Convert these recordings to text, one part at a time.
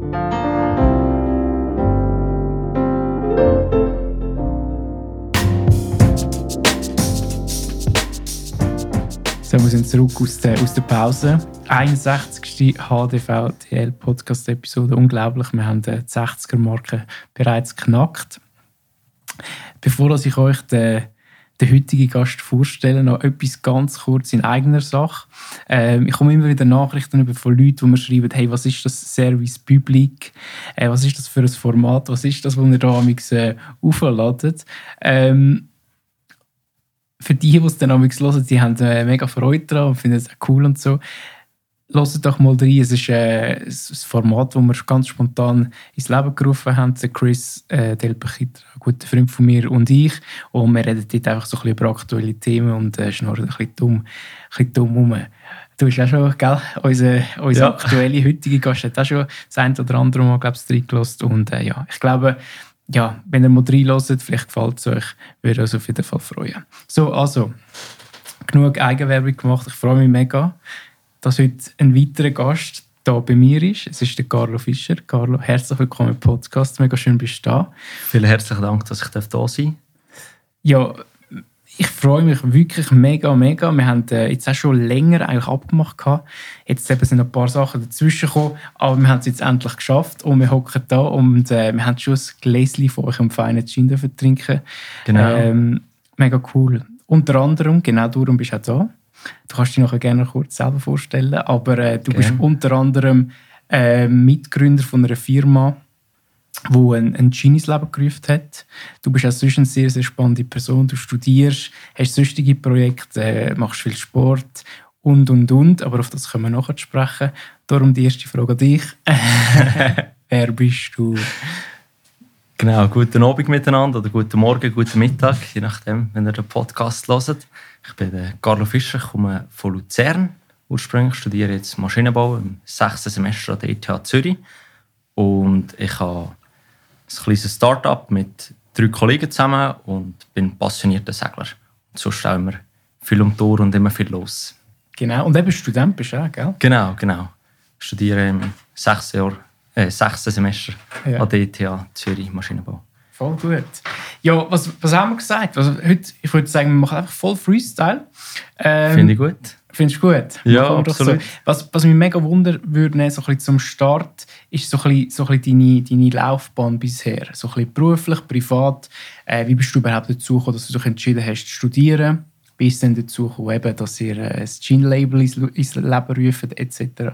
So, wir sind zurück aus der Pause. 61. HDVDL-Podcast-Episode. Unglaublich, wir haben die 60er-Marke bereits geknackt. Bevor ich euch den heutigen Gast vorstelle, noch etwas ganz kurz in eigener Sache. Ich komme immer wieder Nachrichten über von Leuten, die mir schreiben, hey, was ist das Service Public? Was ist das für ein Format? Was ist das, was ihr da aufladet? Für die es dann hören, die haben mega Freude daran und finden es auch cool und so. Hört doch mal rein. Es ist ein Format, das wir ganz spontan ins Leben gerufen haben. Der Chris Delpechit, ein guter Freund von mir und ich. Und wir reden dort einfach so ein bisschen über aktuelle Themen und schnurren ein bisschen dumm rum. Du hast auch schon, gell, unser aktuelle heutige Gast hat auch schon das ein oder andere Mal, glaube ich, reingelassen. Und ich glaube, ja, wenn ihr mal reinhört, vielleicht gefällt es euch, würde uns auf jeden Fall freuen. So, also, genug Eigenwerbung gemacht. Ich freue mich mega, dass heute ein weiterer Gast hier bei mir ist. Es ist der Carlo Fischer. Carlo, herzlich willkommen im Podcast. Mega schön, bist du da. Vielen herzlichen Dank, dass ich da sein darf. Ja, ich freue mich wirklich mega. Wir haben jetzt auch schon länger eigentlich abgemacht. Jetzt sind noch ein paar Sachen dazwischen gekommen, aber wir haben es jetzt endlich geschafft und wir hocken da und wir haben schon ein Gläschen von euch im feinen Gin trinken. Genau. Mega cool. Unter anderem, genau darum bist du auch da. Du kannst dich nachher gerne kurz selber vorstellen, aber du bist unter anderem Mitgründer von einer Firma, die ein Gin ins Leben gerufen hat. Du bist auch sonst eine sehr, sehr spannende Person. Du studierst, hast sonstige Projekte, machst viel Sport und. Aber auf das können wir nachher sprechen. Darum die erste Frage an dich. Wer bist du? Genau, guten Abend miteinander oder guten Morgen, guten Mittag, je nachdem, wenn ihr den Podcast hört. Ich bin der Carlo Fischer, komme von Luzern. Ursprünglich studiere jetzt Maschinenbau im 6. Semester an der ETH Zürich. Und ich habe ein kleines Start-up mit 3 Kollegen zusammen und bin passionierter Segler. Und sonst auch immer viel um die Ohren und immer viel los. Genau, und eben Student bist du auch, gell? Genau. Ich studiere im 6. Semester an der ETH Zürich Maschinenbau. Voll gut. Ja, was haben wir gesagt? Also, heute, ich würde sagen, wir machen einfach voll Freestyle. Finde ich gut. Findest du gut? Ja, absolut. So. Was mich mega wundern würde, so ein bisschen zum Start, ist so ein bisschen deine Laufbahn bisher. So ein bisschen beruflich, privat. Wie bist du überhaupt dazu gekommen, dass du dich entschieden hast zu studieren? Bis dann dazu gekommen, dass ihr ein Gin-Label ins Leben ruft, etc.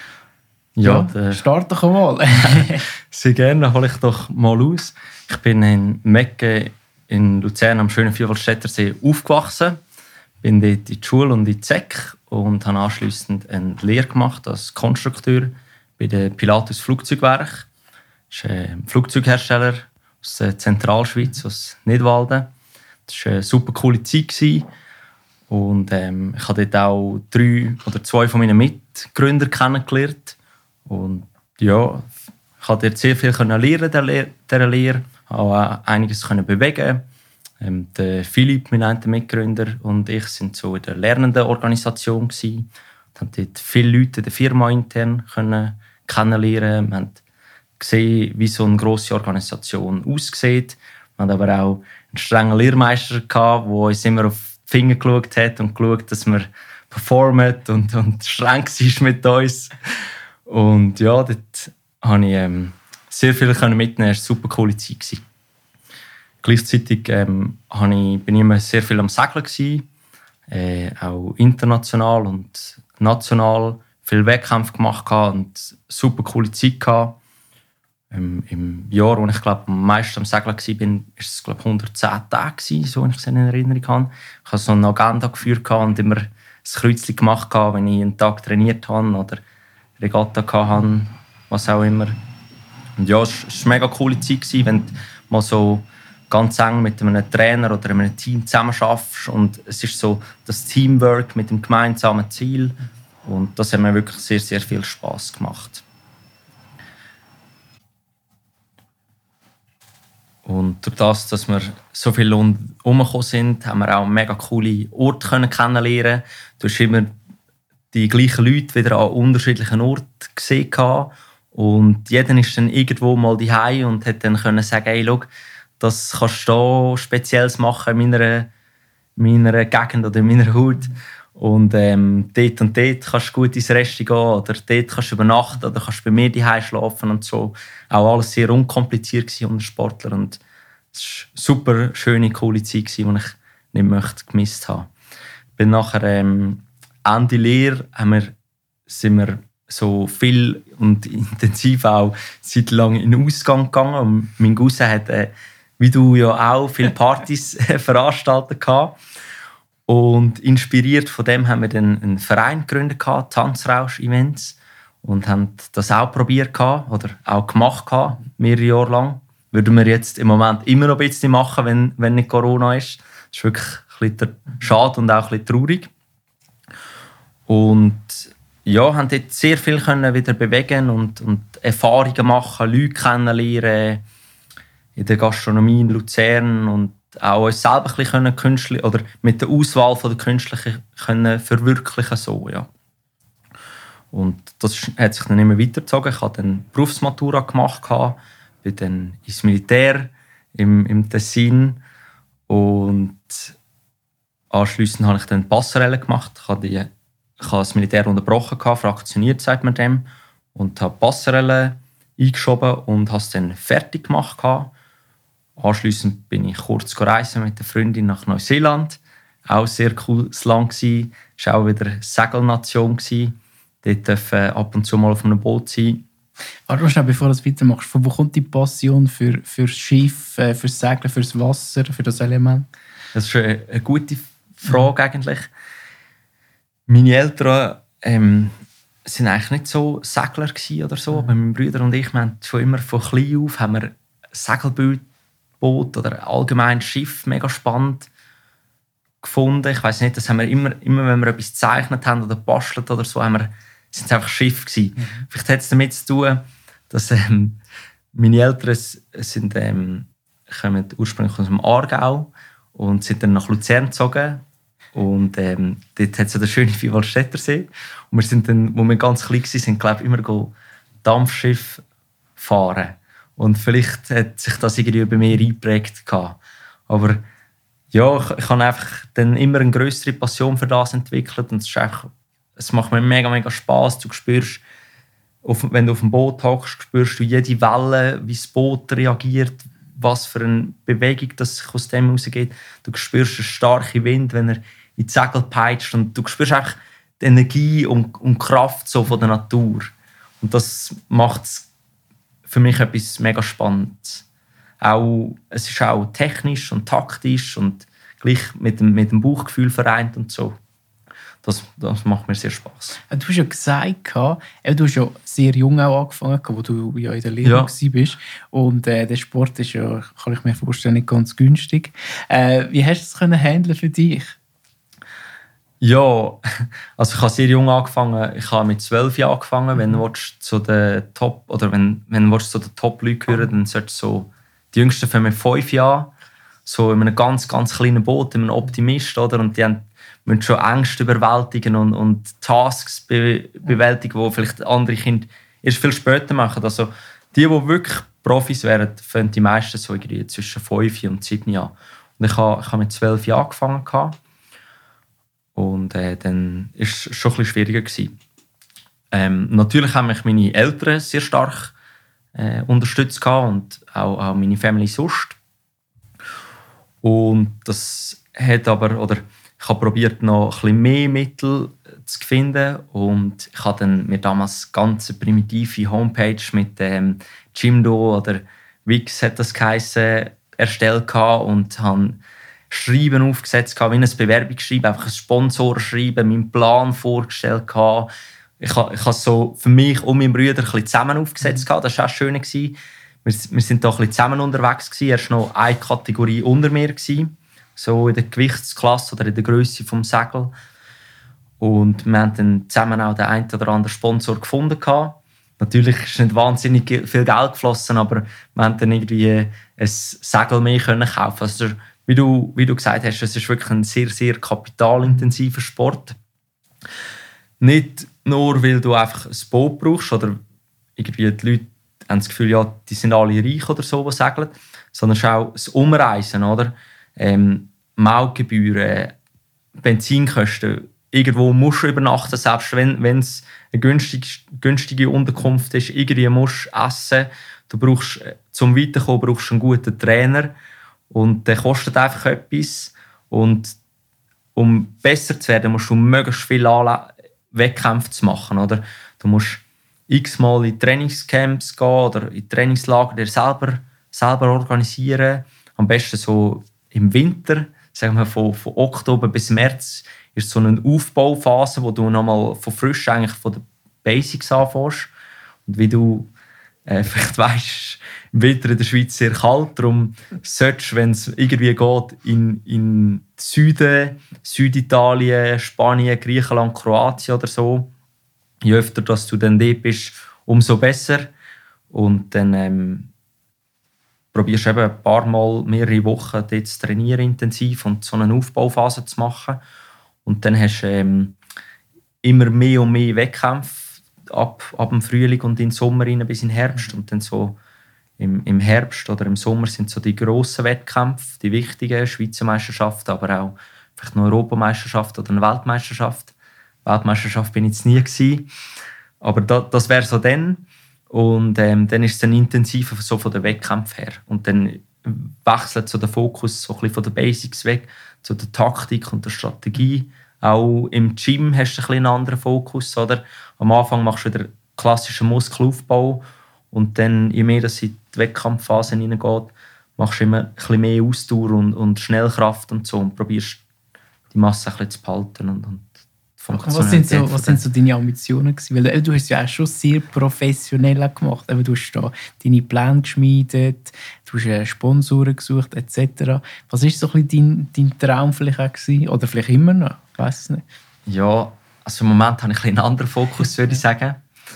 Ja, start doch mal. Sehr gerne, hole ich doch mal aus. Ich bin in Mecken in Luzern am schönen Vierwaldstättersee aufgewachsen. Bin dort in die Schule und in die SEC und habe anschliessend eine Lehre gemacht als Konstrukteur bei der Pilatus Flugzeugwerk. Das ist ein Flugzeughersteller aus der Zentralschweiz, aus Nidwalden. Das war eine super coole Zeit. Und ich habe dort auch 3 oder 2 von meinen Mitgründern kennengelernt. Und ja, ich konnte dort sehr viel lernen dieser Lehre, auch einiges bewegen. Der Philipp, mein einer Mitgründer, und ich sind so in der lernenden Organisation gewesen. Wir haben dort viele Leute in der Firma intern kennenlernen. Wir haben gesehen, wie so eine grosse Organisation aussieht. Wir hatten aber auch einen strengen Lehrmeister, der uns immer auf die Finger geschaut hat und geschaut, dass wir performen und streng war mit uns. Und ja, dort konnte ich sehr viel mitnehmen. Es war eine super coole Zeit. Gleichzeitig bin ich immer sehr viel am Segeln, auch international und national viele Wettkämpfe gemacht und super coole Zeit gehabt. Im Jahr, wo ich glaube am meisten am Segeln war, war es 110 Tage, so wenn ich es in Erinnerung habe. Ich habe so eine Agenda geführt und immer ein Kreuzchen gemacht, wenn ich einen Tag trainiert habe oder Regatta hatte, was auch immer. Und ja, es war eine mega coole Zeit, wenn du mal so ganz eng mit einem Trainer oder einem Team zusammenarbeitest. Und es ist so das Teamwork mit dem gemeinsamen Ziel. Und das hat mir wirklich sehr, sehr viel Spass gemacht. Und durch das, dass wir so viel herumgekommen sind, haben wir auch mega coole Orte kennenlernen. Du hast immer die gleichen Leute wieder an unterschiedlichen Orten gesehen. Und jeder ist dann irgendwo mal daheim und hat dann können sagen, hey, schau, das kannst du da Spezielles machen in meiner Gegend oder in meiner Haut. Und dort und dort kannst du gut ins Restaurant gehen oder dort kannst du übernachten oder kannst bei mir daheim schlafen und so. Auch alles sehr unkompliziert unter Sportler und es war eine super schöne, coole Zeit, die ich nicht möchte gemisst habe. Bin nachher Ende Lehre sind wir so viel und intensiv auch zeitlang in den Ausgang gegangen. Und mein Cousin hat, wie du ja auch, viele Partys veranstaltet gehabt. Und inspiriert von dem haben wir dann einen Verein gegründet, Tanzrausch-Events. Und haben das auch probiert oder auch gemacht, mehrere Jahre lang. Würden wir jetzt im Moment immer noch ein bisschen machen, wenn nicht Corona ist. Das ist wirklich ein bisschen schade und auch ein bisschen traurig. Und ja, haben dort sehr viel können wieder bewegen und Erfahrungen machen, Leute kennenlernen in der Gastronomie in Luzern und auch uns selber ein bisschen künstlich oder mit der Auswahl von der Künstlichen können verwirklichen so, ja. Und das hat sich dann immer weitergezogen. Ich habe dann Berufsmatura gemacht, bin dann ins Militär im Tessin und anschliessend habe ich dann Passerelle gemacht. Ich habe das Militär unterbrochen, fraktioniert sagt man dem, und habe Passerelle eingeschoben und habe es dann fertig gemacht. Anschliessend bin ich kurz reisen mit der Freundin nach Neuseeland. Auch ein sehr cooles Land gsi. Es war auch wieder eine Segelnation gsi. Dort dürfen ab und zu mal auf einem Boot sein. Warte mal schnell, bevor du das weitermachst. Von wo kommt die Passion für das Schiff, fürs Segeln, fürs Wasser, für das Element? Das ist eine gute Frage eigentlich. Meine Eltern sind eigentlich nicht so Segler gsi oder so. Aber mein Bruder und ich, wir haben schon immer von klein auf haben wir Segelboot oder allgemein Schiff mega spannend gefunden. Ich weiss nicht, das haben wir immer wenn wir etwas gezeichnet haben oder gebastelt oder so, sind es einfach Schiffe gewesen. Vielleicht hat es damit zu tun, dass meine Eltern kommen ursprünglich aus dem Aargau und sind dann nach Luzern gezogen. Und dort hat es den schönen Vierwaldstättersee. Und wir sind dann, wo wir ganz klein waren, glaube ich, immer Dampfschiff fahren. Und vielleicht hat sich das irgendwie bei mir eingeprägt. Aber ja, ich habe einfach dann immer eine grössere Passion für das entwickelt. Und es macht mir mega, mega Spass. Du spürst, wenn du auf dem Boot hockst, spürst du jede Welle, wie das Boot reagiert, was für eine Bewegung das sich aus dem herausgeht. Du spürst einen starken Wind, wenn er in die Segel peitscht. Und du spürst einfach die Energie und Kraft so von der Natur. Und das macht es für mich etwas mega Spannendes. Es ist auch technisch und taktisch und gleich mit dem Bauchgefühl vereint und so. Das macht mir sehr Spass. Du hast ja gesagt, du hast ja sehr jung auch angefangen, wo du ja in der Lehre warst. Und der Sport ist ja, kann ich mir vorstellen, nicht ganz günstig. Wie hast du das handeln für dich? Ja, also ich habe sehr jung angefangen. Ich habe mit 12 Jahren angefangen. Wenn du zu den Top oder wenn du zu den Top-Leuten gehören, dann solltest du so die Jüngsten für mit 5 Jahren so in einem ganz, ganz kleinen Boot, in einem Optimist, oder? Und die müssen schon Ängste überwältigen und Tasks bewältigen, die vielleicht andere Kinder erst viel später machen. Also die wirklich Profis wären, fangen die meisten so zwischen 5 und 7 Jahren. Und ich habe mit 12 Jahren angefangen. Und dann war es schon ein bisschen schwieriger. Natürlich haben mich meine Eltern sehr stark unterstützt und auch meine Family sonst. Und das hat ich habe probiert, noch ein bisschen mehr Mittel zu finden. Und ich habe dann mir damals eine ganz primitive Homepage mit Jimdo oder Wix hat das geheissen, erstellt und habe Schreiben aufgesetzt, wie ein Bewerbungsschreiben, einfach ein Sponsorschreiben, meinen Plan vorgestellt. Ich habe es so für mich und meinen Brüder ein bisschen zusammen aufgesetzt. Das war auch schön. Wir sind da ein bisschen zusammen unterwegs. Er war noch eine Kategorie unter mir, so in der Gewichtsklasse oder in der Grösse des Segels. Und wir haben dann zusammen auch den einen oder anderen Sponsor gefunden. Natürlich ist nicht wahnsinnig viel Geld geflossen, aber wir haben dann irgendwie ein Segel mehr kaufen. Also, wie du gesagt hast, es ist wirklich ein sehr, sehr kapitalintensiver Sport. Nicht nur, weil du einfach ein Boot brauchst oder irgendwie die Leute haben das Gefühl, ja, die sind alle reich oder so, die segeln, sondern es ist auch das Umreisen, oder? Mautgebühren, Benzinkosten. Irgendwo musst du übernachten, selbst wenn es eine günstige Unterkunft ist. Irgendwie musst du essen. Du brauchst, zum Weiterkommen brauchst du einen guten Trainer. Und der kostet einfach etwas. Und um besser zu werden, musst du möglichst viele Wettkämpfe zu machen. Oder? Du musst x-mal in Trainingscamps gehen oder in Trainingslager dir selber organisieren. Am besten so im Winter, sagen wir von Oktober bis März, ist so eine Aufbauphase, wo du nochmal von frisch eigentlich von den Basics anfängst. Und wie du vielleicht weisst, im Winter in der Schweiz sehr kalt, darum solltest du, wenn es irgendwie geht, in Süden, Süditalien, Spanien, Griechenland, Kroatien oder so. Je öfter dass du dann dort bist, umso besser. Und dann probierst du eben ein paar Mal, mehrere Wochen dort zu trainieren intensiv und so eine Aufbauphase zu machen. Und dann hast du immer mehr und mehr Wettkämpfe ab dem Frühling und in den Sommer rein bis in den Herbst. Und dann so im Herbst oder im Sommer sind so die grossen Wettkämpfe, die wichtigen Schweizer Meisterschaften, aber auch vielleicht eine Europameisterschaft oder eine Weltmeisterschaft. Weltmeisterschaft bin ich jetzt nie gewesen, aber das wäre so dann. Und dann ist es dann intensiver so von den Wettkämpfen her. Und dann wechselt so der Fokus so ein bisschen von den Basics weg zu der Taktik und der Strategie. Auch im Gym hast du ein bisschen einen anderen Fokus. Oder? Am Anfang machst du wieder klassischen Muskelaufbau und dann, je mehr das in die Wettkampfphase hineingeht, machst du immer ein bisschen mehr Ausdauer und Schnellkraft und so und probierst die Masse ein bisschen zu behalten und was sind so deine Ambitionen gewesen? Weil du hast ja auch schon sehr professionell gemacht. Du hast da deine Pläne geschmiedet, du hast Sponsoren gesucht etc. Was war so ein bisschen dein Traum vielleicht auch gewesen? Oder vielleicht immer noch? Ich weiss es nicht. Ja, also im Moment habe ich einen anderen Fokus, würde ich sagen.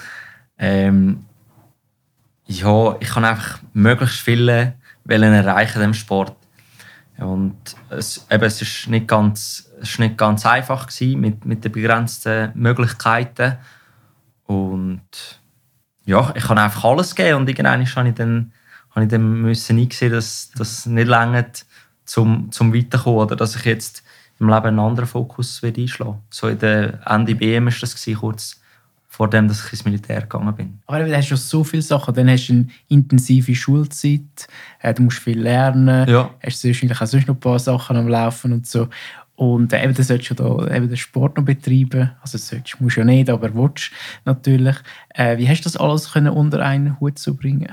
Ja, ich kann einfach möglichst viele erreichen in diesem Sport. Und es ist nicht ganz einfach gewesen, mit den begrenzten Möglichkeiten. Und ja, ich kann einfach alles geben. Und irgendwann habe ich dann müssen eingesehen, dass das nicht reicht, zum Weiterkommen. Oder dass ich jetzt im Leben einen anderen Fokus einschlagen will. So in der Ende BM war das gewesen, kurz vor dem, dass ich ins Militär gegangen bin. Aber du hast schon so viele Sachen. Dann hast du eine intensive Schulzeit, du musst viel lernen, hast wahrscheinlich auch sonst noch ein paar Sachen am Laufen und so. Und dann solltest du da den Sport noch betreiben. Also musst du ja nicht, aber willst natürlich. Wie hast du das alles unter einen Hut zu bringen?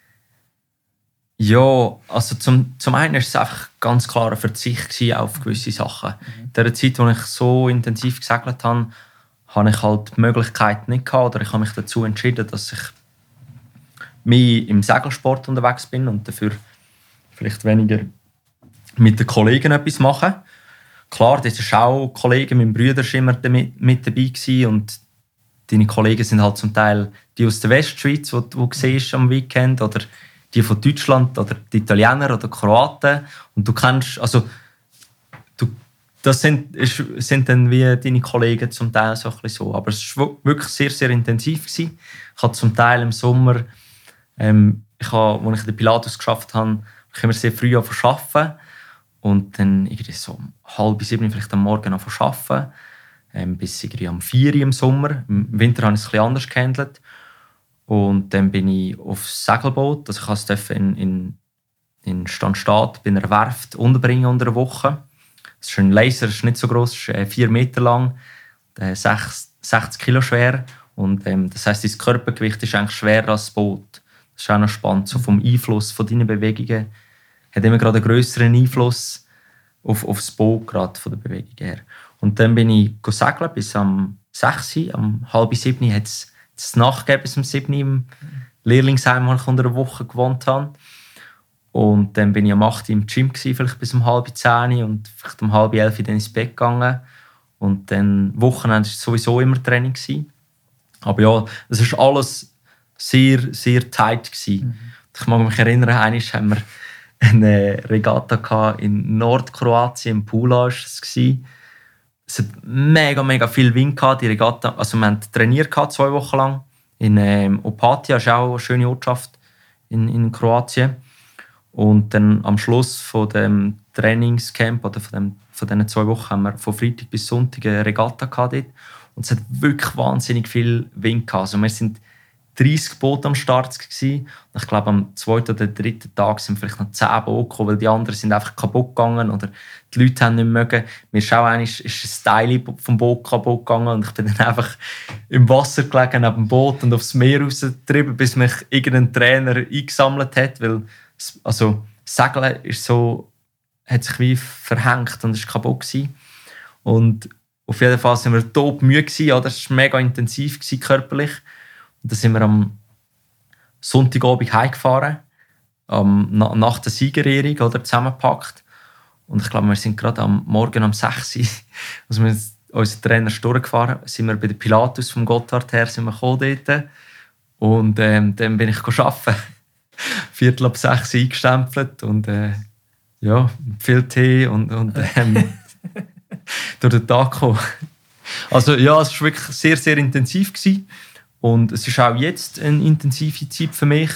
Ja, also zum einen war es einfach ganz klar ein Verzicht auf gewisse Sachen. In der Zeit, als ich so intensiv gesegelt habe, hatte ich halt die Möglichkeit nicht gehabt, oder ich habe mich dazu entschieden, dass ich mehr im Segelsport unterwegs bin und dafür vielleicht weniger mit den Kollegen etwas mache. Klar, das ist auch Kollegen, mein Bruder war immer mit dabei gewesen, und deine Kollegen sind halt zum Teil die aus der Westschweiz, die du siehst am Weekend, oder die von Deutschland, oder die Italiener oder Kroaten, und du kennst, also das sind dann wie deine Kollegen zum Teil so ein bisschen so. Aber es war wirklich sehr, sehr intensiv gewesen. Ich habe zum Teil im Sommer, als ich den Pilatus geschafft habe, immer sehr früh arbeiten. Und dann irgendwie so um 6:30 vielleicht am Morgen arbeiten. Bis irgendwie um 4 Uhr im Sommer. Im Winter habe ich es ein bisschen anders gehandelt. Und dann bin ich aufs Segelboot. Also ich durfte in Stanstaat bei einer Werft unterbringen unter einer Woche. Es ist ein Laser, es ist nicht so gross, es ist 4 Meter lang, 60 Kilo schwer. Und, das heisst, dein Körpergewicht ist eigentlich schwerer als das Boot. Das ist auch noch spannend, so vom Einfluss von deinen Bewegungen. Hat immer gerade einen grösseren Einfluss auf das Boot, gerade von der Bewegung her. Und dann bin ich segeln bis am 6 Uhr, um 6:30 hat es Nacht gegeben, bis um 7 Uhr im Lehrlingsheim, wo ich unter einer Woche gewohnt habe. Und dann bin ich am 8 Uhr im Gym, vielleicht bis um 9:30 und vielleicht um 10:30 dann ins Bett gegangen. Und dann Wochenende war sowieso immer Training gewesen. Aber ja, es war alles sehr, sehr tight gewesen. Ich mag mich erinnern, einmal haben wir eine Regatta in Nordkroatien, in Pula war es. Es hat mega, mega viel Wind gehabt, die Regatta. Also wir haben trainiert 2 Wochen lang in Opatija, ist auch eine schöne Ortschaft in Kroatien. Und dann am Schluss von dem Trainingscamp oder von diesen 2 Wochen haben wir von Freitag bis Sonntag eine Regatta gehabt dort. Und es hat wirklich wahnsinnig viel Wind gehabt. Also wir sind 30 Boote am Start gewesen. Und ich glaube, am 2. oder 3. Tag sind vielleicht noch 10 Boote gekommen, weil die anderen sind einfach kaputt gegangen oder die Leute haben nicht mögen. Mir ist auch ein Teil vom Boot kaputt gegangen und ich bin dann einfach im Wasser gelegen neben dem Boot und aufs Meer rausgetrieben, bis mich irgendein Trainer eingesammelt hat, weil also Segeln ist so, hat sich wie verhängt und ist kaputt gewesen. Und auf jeden Fall sind wir todmüde gewesen, oder? Es war mega intensiv gewesen, körperlich. Und dann sind wir am Sonntagabend heimgefahren, nach der Siegerehrung, oder, zusammengepackt. Und ich glaube, wir sind gerade am Morgen um 6 Uhr, also wir sind unser Trainer ist durchgefahren, sind wir bei der Pilatus vom Gotthard her sind wir dort. Und dann bin ich arbeiten. 5:45 eingestempelt und ja, viel Tee und durch den Tag gekommen. Also ja, es war wirklich sehr, sehr intensiv gewesen. Und es ist auch jetzt eine intensive Zeit für mich.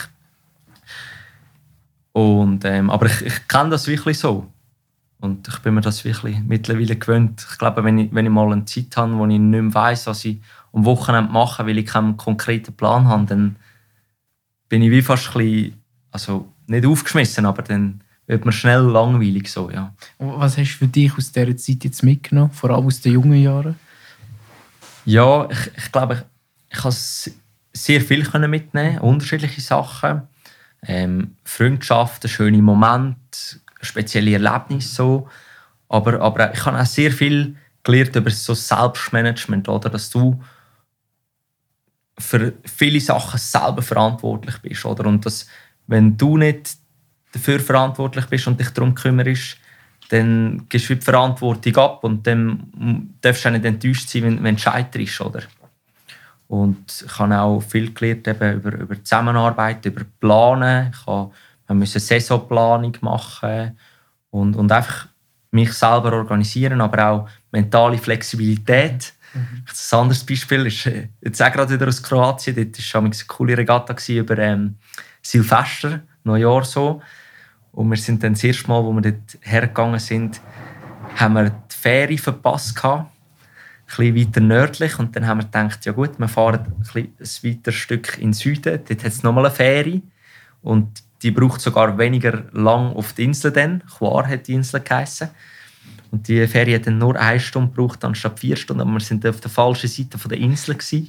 Und, aber ich kenne das wirklich so. Und ich bin mir das wirklich mittlerweile gewöhnt. Ich glaube, wenn ich mal eine Zeit habe, wo ich nicht mehr weiss, was ich am Wochenende mache, weil ich keinen konkreten Plan habe, dann bin ich wie fast ein bisschen, also nicht aufgeschmissen, aber dann wird man schnell langweilig. So, ja. Was hast du für dich aus dieser Zeit jetzt mitgenommen, vor allem aus den jungen Jahren? Ja, ich glaube, ich konnte sehr viel mitnehmen, unterschiedliche Sachen. Freundschaften, schöne Momente, spezielle Erlebnisse. So. Aber ich habe auch sehr viel gelernt über so Selbstmanagement, oder? Dass du für viele Sachen selber verantwortlich bist. Oder? Und dass, wenn du nicht dafür verantwortlich bist und dich darum kümmerst, dann gibst du die Verantwortung ab und dann darfst du auch nicht enttäuscht sein, wenn du scheiterst. Oder? Und ich habe auch viel gelernt eben über Zusammenarbeit, über Planen. Wir mussten Saisonplanung machen und einfach mich selber organisieren, aber auch mentale Flexibilität. Ein anderes Beispiel ist jetzt auch gerade wieder aus Kroatien. Dort war eine coole Regatta über Silvester, Neujahr so. Und wir sind dann das erste Mal, als wir dort hergegangen sind, haben wir die Fähre verpasst gehabt. Ein bisschen weiter nördlich. Und dann haben wir gedacht, ja gut, wir fahren ein weiteres Stück in den Süden. Dort hat es nochmal eine Fähre. Und die braucht sogar weniger lang auf die Insel dann. Hvar hat die Insel geheissen. Und die Fähre hat dann nur 1 Stunde gebraucht, anstatt 4 Stunden. Aber wir sind auf der falschen Seite der Insel gewesen.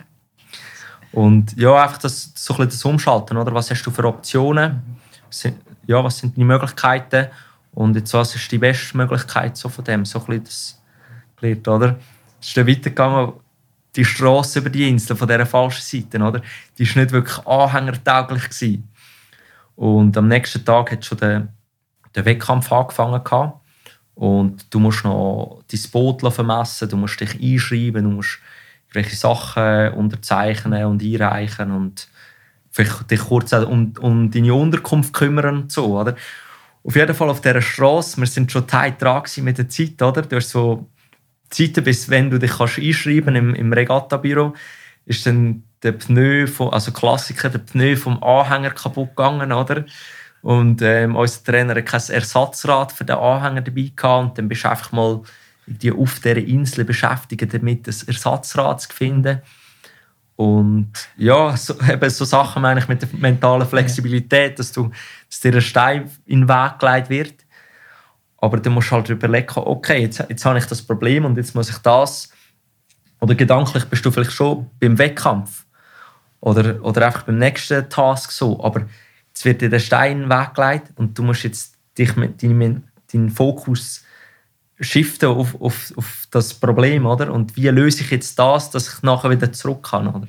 Und ja, einfach so ein bisschen das Umschalten, oder? Was hast du für Optionen? Was sind deine Möglichkeiten? Und jetzt, was ist die beste Möglichkeit so von dem? So ein bisschen das gelernt, oder? Es ist dann weitergegangen, die Strasse über die Insel von dieser falschen Seite, oder? Die war nicht wirklich anhängertauglich gewesen. Und am nächsten Tag hat schon der Wettkampf angefangen gehabt. Und du musst noch dein Boot vermessen, du musst dich einschreiben, du musst irgendwelche Sachen unterzeichnen und einreichen und vielleicht dich kurz um deine Unterkunft kümmern und so, oder? Auf jeden Fall auf dieser Strasse, wir sind schon tight dran mit der Zeit, oder? Du hast so Zeiten, bis wenn du dich einschreiben kannst im Regattabüro, ist dann der Pneu, also Klassiker, der Pneu vom Anhänger kaputt gegangen, oder? Und unser Trainer hatte kein Ersatzrad für den Anhänger dabei gehabt. Und dann bist du einfach mal auf dieser Insel beschäftigt, damit ein Ersatzrad zu finden. Und ja, so Sachen meine ich mit der mentalen Flexibilität, dass dir ein Stein in den Weg gelegt wird. Aber du musst halt überlegen, okay, jetzt habe ich das Problem und jetzt muss ich das. Oder gedanklich bist du vielleicht schon beim Wettkampf. Oder einfach beim nächsten Task so. Aber jetzt wird dir der Stein in den Weg gelegt und du musst jetzt dich mit deinen Fokus shiften auf das Problem, oder? Und wie löse ich jetzt das, dass ich nachher wieder zurück kann, oder?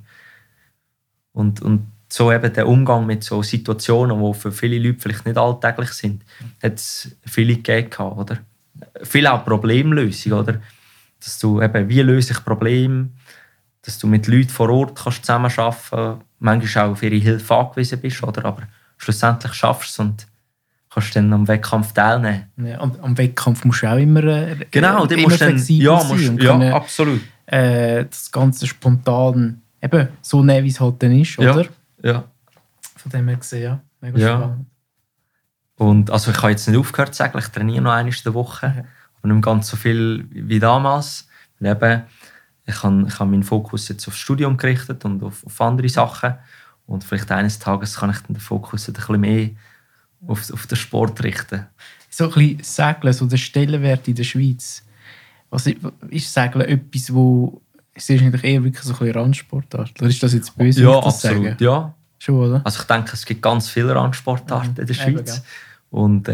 Und so eben der Umgang mit so Situationen, die für viele Leute vielleicht nicht alltäglich sind, hat es viele gegeben, oder? Viel auch Problemlösung, oder? Dass du eben, wie löse ich Probleme, dass du mit Leuten vor Ort kannst zusammenarbeiten kannst, manchmal auch auf ihre Hilfe angewiesen bist, oder? Aber schlussendlich schaffst du es und kannst dann am Wettkampf teilnehmen. Ja, und am Wettkampf musst du auch immer genau, immer musst flexibel sein. Ja, absolut. Das Ganze spontan eben so nehmen, wie es halt dann ist, Ja. oder? Ja. Von dem her gesehen, ja. Mega Ja. spannend. Und also ich habe jetzt nicht aufgehört zu sagen, ich trainiere noch einmal in der Woche, aber nicht mehr ganz so viel wie damals. Weil eben, ich habe meinen Fokus jetzt aufs Studium gerichtet und auf andere Sachen. Und vielleicht eines Tages kann ich dann den Fokus ein bisschen mehr auf den Sport richten. So ein bisschen Segeln, so der Stellenwert in der Schweiz. Was ist Segeln etwas, wo es ist eigentlich eher wirklich so ein bisschen Randsportart? Oder ist das jetzt böse, Ja, wenn ich das absolut. sage? Ja. Schon, oder? Also ich denke, es gibt ganz viele Randsportarten in der Schweiz. Und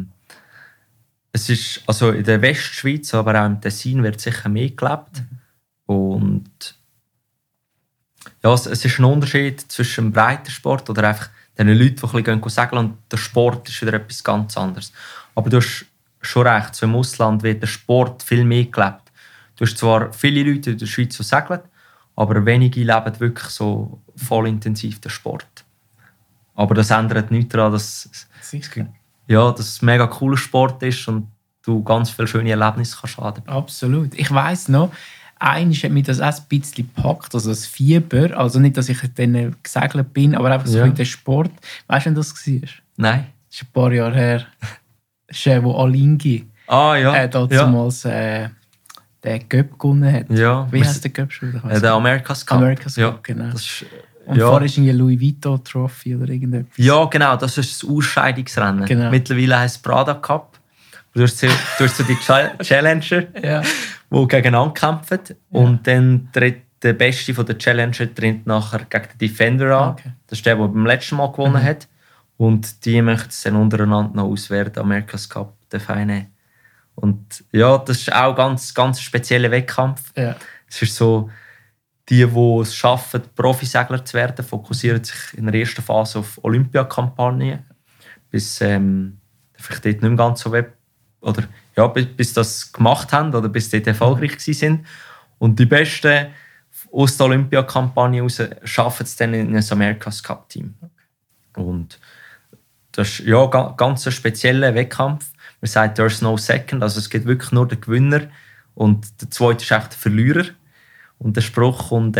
es ist, also in der Westschweiz, aber auch im Tessin wird sicher mehr gelebt. Und ja, es ist ein Unterschied zwischen dem Breitensport oder einfach den Leuten, die ein bisschen segeln und der Sport ist wieder etwas ganz anderes. Aber du hast schon recht, so im Ausland wird der Sport viel mehr gelebt. Du hast zwar viele Leute in der Schweiz, die segeln, aber wenige leben wirklich so voll intensiv den Sport. Aber das ändert nichts daran, dass es ein mega cooler Sport ist und du ganz viele schöne Erlebnisse kannst haben. Absolut. Ich weiss noch, einmal hat mich das auch ein bisschen gepackt, also das Fieber. Also nicht, dass ich dann gesegelt bin, aber einfach so in der Sport. Weißt du, wann das war? Nein. Das ist ein paar Jahre her. Das ist, wo Alingi damals den Cup gewonnen hat. Ja. Wie heißt der Cup schon? Der America's Cup. America's Cup, genau. Das ist, und vorher ist ein Louis Vuitton Trophy oder irgendetwas. Ja, genau, das ist das Ausscheidungsrennen. Genau. Mittlerweile heisst es Prada Cup. Du hast so die Challenger, die gegeneinander kämpfen. Ja. Und dann tritt der Beste von der Challenger tritt nachher gegen den Defender an. Okay. Das ist der beim letzten Mal gewonnen hat. Und die möchten es dann untereinander noch auswerten, America's Cup, der Feine. Und ja, das ist auch ein ganz spezieller Wettkampf. Ja. Es ist so, die es schaffen, Profisegler zu werden, fokussieren sich in der ersten Phase auf Olympiakampagnen. Bis vielleicht dort nicht mehr ganz so oder ja, bis das gemacht haben oder bis dort erfolgreich sind. Und die Besten aus der Olympiakampagne raus schaffen es dann in ein America's Cup Team. Und das ist ja ganz ein spezieller Wettkampf. Man sagt, there's no second, also es gibt wirklich nur den Gewinner und der zweite ist echt der Verlierer. Und der Spruch, und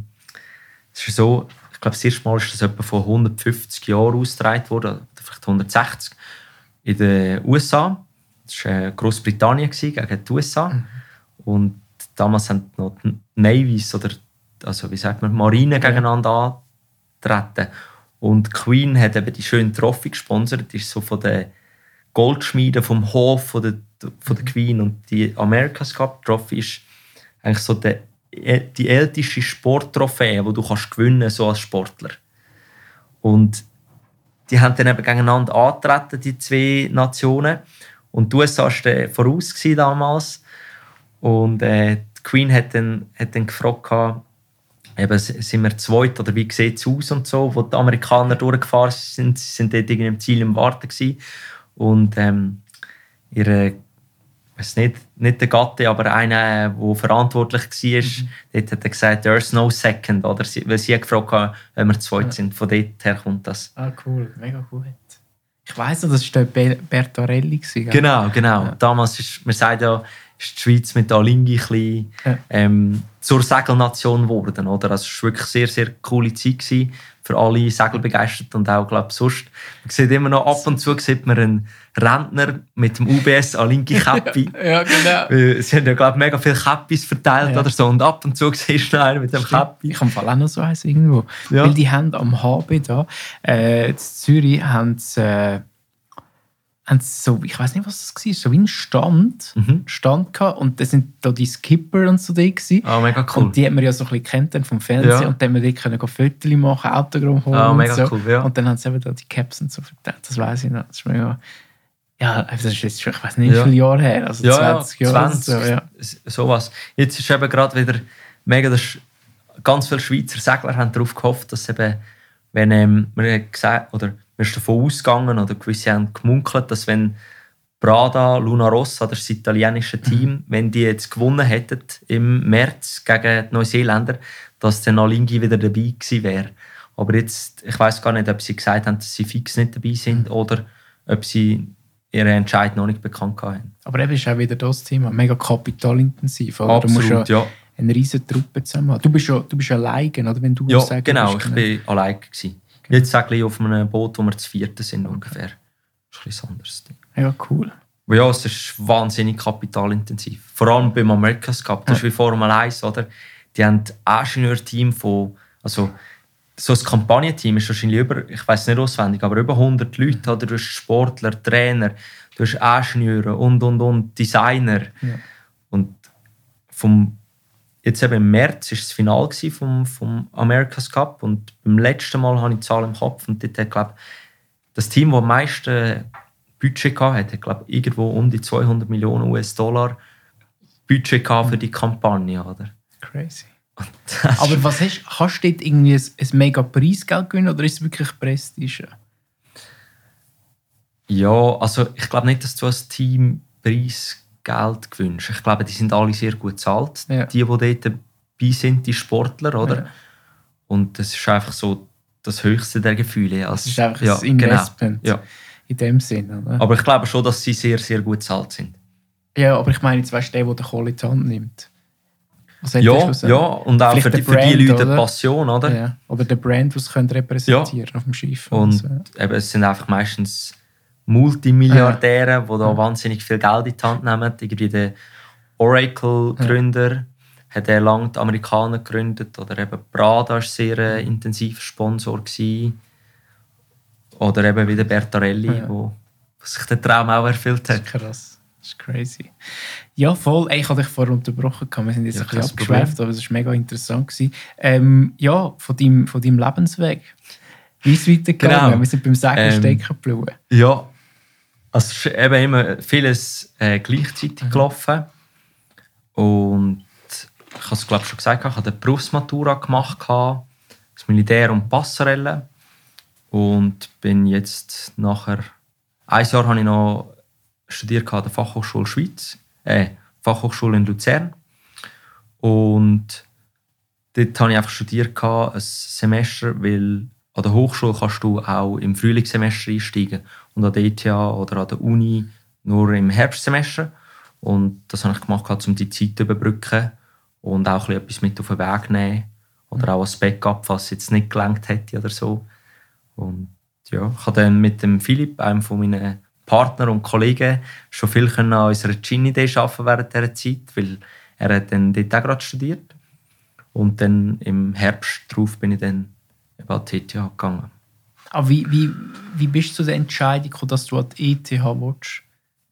es ist so, ich glaube, das erste Mal ist das etwa vor 150 Jahren ausgetragen worden, oder vielleicht 160, in den USA. Das war Großbritannien gegen die USA. Und damals haben noch die Navies, oder also wie sagt man, Marinen gegeneinander angetreten. Und die Queen hat eben die schöne Trophy gesponsert, die ist so von den Goldschmieden vom Hof von der Queen. Und die America's Cup Trophy ist eigentlich so die älteste Sporttrophäe, die du gewinnen kannst, so als Sportler. Und die haben dann eben gegeneinander angetreten, die zwei Nationen. Und die USA war voraus damals. Und die Queen hat dann gefragt, eben, sind wir zweit oder wie sieht es aus und so, wo die Amerikaner durchgefahren sind. Sie sind dort irgendwie im Ziel im Warten gewesen. Und ihre, ich weiß nicht der Gatte, aber einer, der verantwortlich war, dort hat er gesagt, there's no second. Oder weil sie gefragt haben, wenn wir zweit sind. Von dort her kommt das. Ah, cool. Mega gut. Ich weiss noch, das war der Bertarelli. Genau. Ja. Damals man sagt ja, ist die Schweiz mit Alingi zur Segelnation geworden. Oder? Also es war wirklich sehr, sehr coole Zeit gewesen für alle Segelbegeisterten und auch, glaube ich, sonst. Man sieht immer noch, ab und zu sieht man einen Rentner mit dem UBS Alingi-Käppi. Ja, genau. Sie haben ja, glaube ich, mega viele Käppis verteilt oder so. Und ab und zu siehst du einen mit dem Käppi. Ich habe auch noch so eins irgendwo. Ja. Weil die haben am HB da, in Zürich, haben sie so, ich weiß nicht, was das war, so wie ein Stand gehabt. Und da sind da die Skipper und so da gewesen. Oh, mega cool. Und die haben wir ja so ein bisschen kennt vom Fernsehen. Ja. Und dann haben wir dort Fotos machen, Autogramm holen und mega so. Cool, ja. Und dann haben sie eben da die Caps und so verteilt. Das weiss ich noch. Das ist mega, ja, das ist jetzt schon, ich weiß nicht, wie viele Jahre her. Also 20 Jahre. 20, so, ja. Sowas. Jetzt ist eben gerade wieder mega, ganz viele Schweizer Segler haben darauf gehofft, dass eben, wenn man gesagt oder man ist davon ausgegangen oder gewisse haben gemunkelt, dass wenn Prada, Luna Rossa, das italienische Team, wenn die jetzt gewonnen hätten im März gegen die Neuseeländer, dass dann Alingi wieder dabei gewesen wäre. Aber jetzt, ich weiss gar nicht, ob sie gesagt haben, dass sie fix nicht dabei sind oder ob sie ihren Entscheid noch nicht bekannt haben. Aber eben ist auch wieder das Thema, mega kapitalintensiv. Oder? Absolut, ja. eine riesen Truppe zusammen haben. Du bist alleine, oder? Wenn du Ja, sagen, genau, bist, ich war alleine. Jetzt segle ich auf einem Boot, wo wir zu vierten sind ungefähr. Das ist ein bisschen anderes Ding. Ja, cool. Aber ja, es ist wahnsinnig kapitalintensiv. Vor allem beim America's Cup. Das ist wie Formel 1, oder? Die haben ein Ingenieurteam von... Also, so ein Kampagnenteam ist wahrscheinlich ich weiss nicht auswendig, aber über 100 Leute. Oder? Du hast Sportler, Trainer, du hast Ingenieure und Designer. Ja. Und jetzt eben im März war das Finale vom America's Cup. Und beim letzten Mal habe ich die Zahl im Kopf. Und dort hat, glaube ich, das Team, das am meisten Budget hatte, hat, glaube ich, irgendwo um die 200 Millionen US-Dollar Budget für die Kampagne. Oder? Crazy. Aber was kannst du dort irgendwie ein mega Preisgeld gewinnen oder ist es wirklich Prestige? Ja, also ich glaube nicht, dass du als Team Preisgeld gewinnst. Ich glaube, die sind alle sehr gut bezahlt. Ja. Die dort dabei sind, die Sportler, oder? Ja. Und das ist einfach so das Höchste der Gefühle. Das ist einfach ein Investment. Genau. Ja. In dem Sinn, oder? Aber ich glaube schon, dass sie sehr, sehr gut bezahlt sind. Ja, aber ich meine, jetzt weißt du, der den Kohle in die Hand nimmt. Ja, und auch für die Leute eine Passion, oder? Ja. Oder der Brand, den sie repräsentieren auf dem Schiff. Und so. Eben, es sind einfach meistens Multimilliardäre, die da wahnsinnig viel Geld in die Hand nehmen. Irgendwie der Oracle-Gründer hat lange die Amerikaner gegründet. Oder eben Prada war sehr intensiver Sponsor gewesen. Oder eben wie der Bertarelli, wo sich der Traum auch erfüllt hat. Das ist krass. Das ist crazy. Ja, voll. Ich habe dich vorher unterbrochen. Wir sind jetzt ein bisschen abgeschweift, aber es war mega interessant. Ja, von deinem Lebensweg. Wie ist es weitergegangen? Genau. Wir sind beim Segeln stecken geblieben. Ja, also es ist eben immer vieles gleichzeitig gelaufen. Und ich habe es glaube schon gesagt, ich habe die Berufsmatura gemacht, das Militär und Passerelle. Und bin jetzt nachher... Ein Jahr habe ich noch studiert an der Fachhochschule Schweiz, Fachhochschule in Luzern. Und dort habe ich einfach studiert, ein Semester, weil an der Hochschule kannst du auch im Frühlingssemester einsteigen und an der ETH oder an der Uni nur im Herbstsemester. Und das habe ich gemacht, um die Zeit zu überbrücken und auch etwas mit auf den Weg zu nehmen. Oder auch als Backup, was es jetzt nicht gelangt hätte oder so. Und ja, ich konnte dann mit dem Philipp, einem von meinen Partner und Kollegen, schon viel an unserer Gin-Idee arbeiten während dieser Zeit, weil er hat dann dort auch gerade studiert. Und dann im Herbst darauf bin ich dann an die ETH gegangen. Aber wie bist du zu der Entscheidung gekommen, dass du an die ETH willst?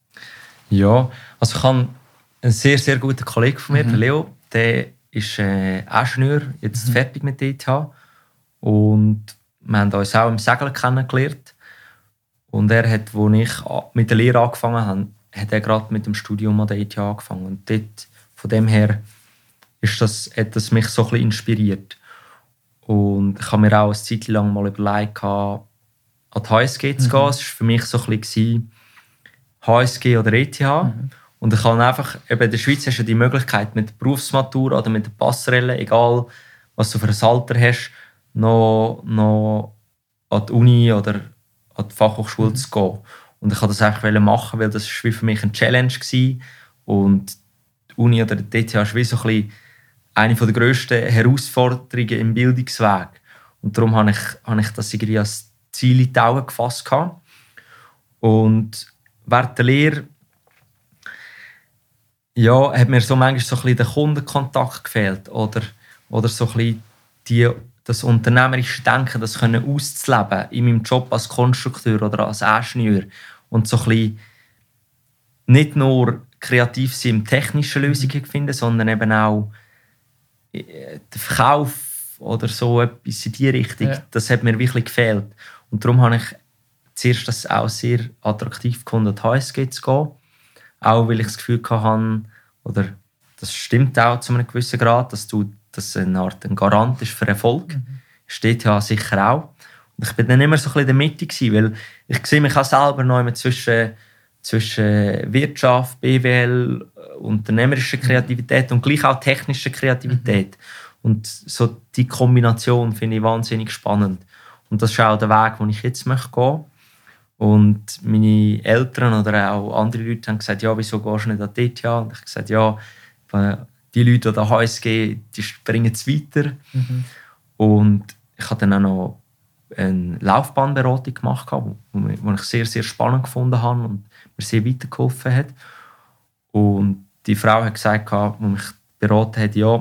Ja, also ich habe einen sehr, sehr guten Kollegen von mir, der Leo, der ist Ingenieur, jetzt fertig mit der ETH. Und wir haben uns auch im Segeln kennengelernt. Und er hat, als ich mit der Lehre angefangen habe, hat er gerade mit dem Studium an der ETH angefangen. Und dort, von dem her hat das mich so ein bisschen inspiriert. Und ich habe mir auch eine Zeit lang mal überlegt, an die HSG zu gehen. Es war für mich so ein bisschen HSG oder ETH. Und ich habe einfach, eben in der Schweiz hast du die Möglichkeit, mit der Berufsmatura oder mit der Passerelle, egal was du für ein Alter hast, noch an die Uni oder an die Fachhochschule zu gehen. Und ich wollte das einfach machen, weil das war für mich eine Challenge war. Und die Uni oder die ETH ist wie so ein bisschen eine der grössten Herausforderungen im Bildungsweg. Und darum habe ich das irgendwie als Ziel in die Augen gefasst. Und während der Lehre hat mir so manchmal so ein bisschen der Kundenkontakt gefehlt. Oder so ein bisschen das unternehmerische Denken, das können auszuleben in meinem Job als Konstrukteur oder als Ingenieur. Und so ein bisschen nicht nur kreativ sein im technischen Lösungen finden, sondern eben auch der Verkauf oder so etwas in die Richtung. Ja. Das hat mir wirklich gefehlt. Und darum habe ich zuerst das auch sehr attraktiv gefunden, an die HSG zu gehen. Auch weil ich das Gefühl hatte, oder das stimmt auch zu einem gewissen Grad, dass das eine Art ein Garant ist für Erfolg. Steht ja sicher auch. Und ich bin dann immer so ein bisschen in der Mitte gewesen, weil ich sehe mich auch selber noch immer zwischen Wirtschaft, BWL, unternehmerischer Kreativität und gleich auch technischer Kreativität. Und so die Kombination finde ich wahnsinnig spannend. Und das ist auch der Weg, den ich jetzt gehen möchte. Und meine Eltern oder auch andere Leute haben gesagt, ja, wieso gehst du nicht an die ETH? Und ich habe gesagt, ja, die Leute, die an der HSG, die bringen es weiter. Und ich habe dann auch noch eine Laufbahnberatung gemacht, die ich sehr, sehr spannend gefunden habe und mir sehr weitergeholfen hat. Und die Frau hat gesagt, die mich beraten hat, ja,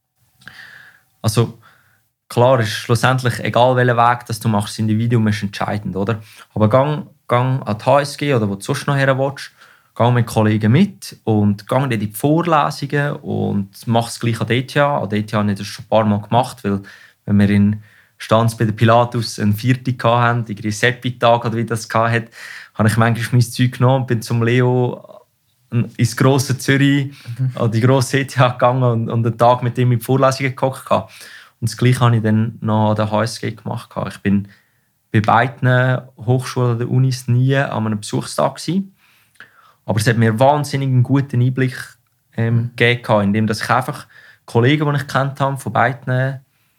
also klar ist schlussendlich, egal welchen Weg das du machst, das Individuum ist entscheidend, oder? Aber gang an die HSG oder wo du sonst noch her willst, gang mit Kollegen mit und gang in die Vorlesungen und mach es gleich an DTH. An DTH habe ich das schon ein paar Mal gemacht, weil wenn wir in Stanz bei der Pilatus einen Viertel hatten, die Seppi-Tag oder wie das hatte, habe ich manchmal mein Zeug genommen und bin zum Leo ins grosse Zürich, an die grosse ETH gegangen und einen Tag mit ihm in die Vorlesungen gehockt. Und das Gleiche habe ich dann noch an der HSG gemacht. Ich bin bei beiden Hochschulen oder Unis nie an einem Besuchstag gewesen. Aber es hat mir wahnsinnig einen guten Einblick gegeben, indem ich einfach Kollegen, die ich kennt habe, von beiden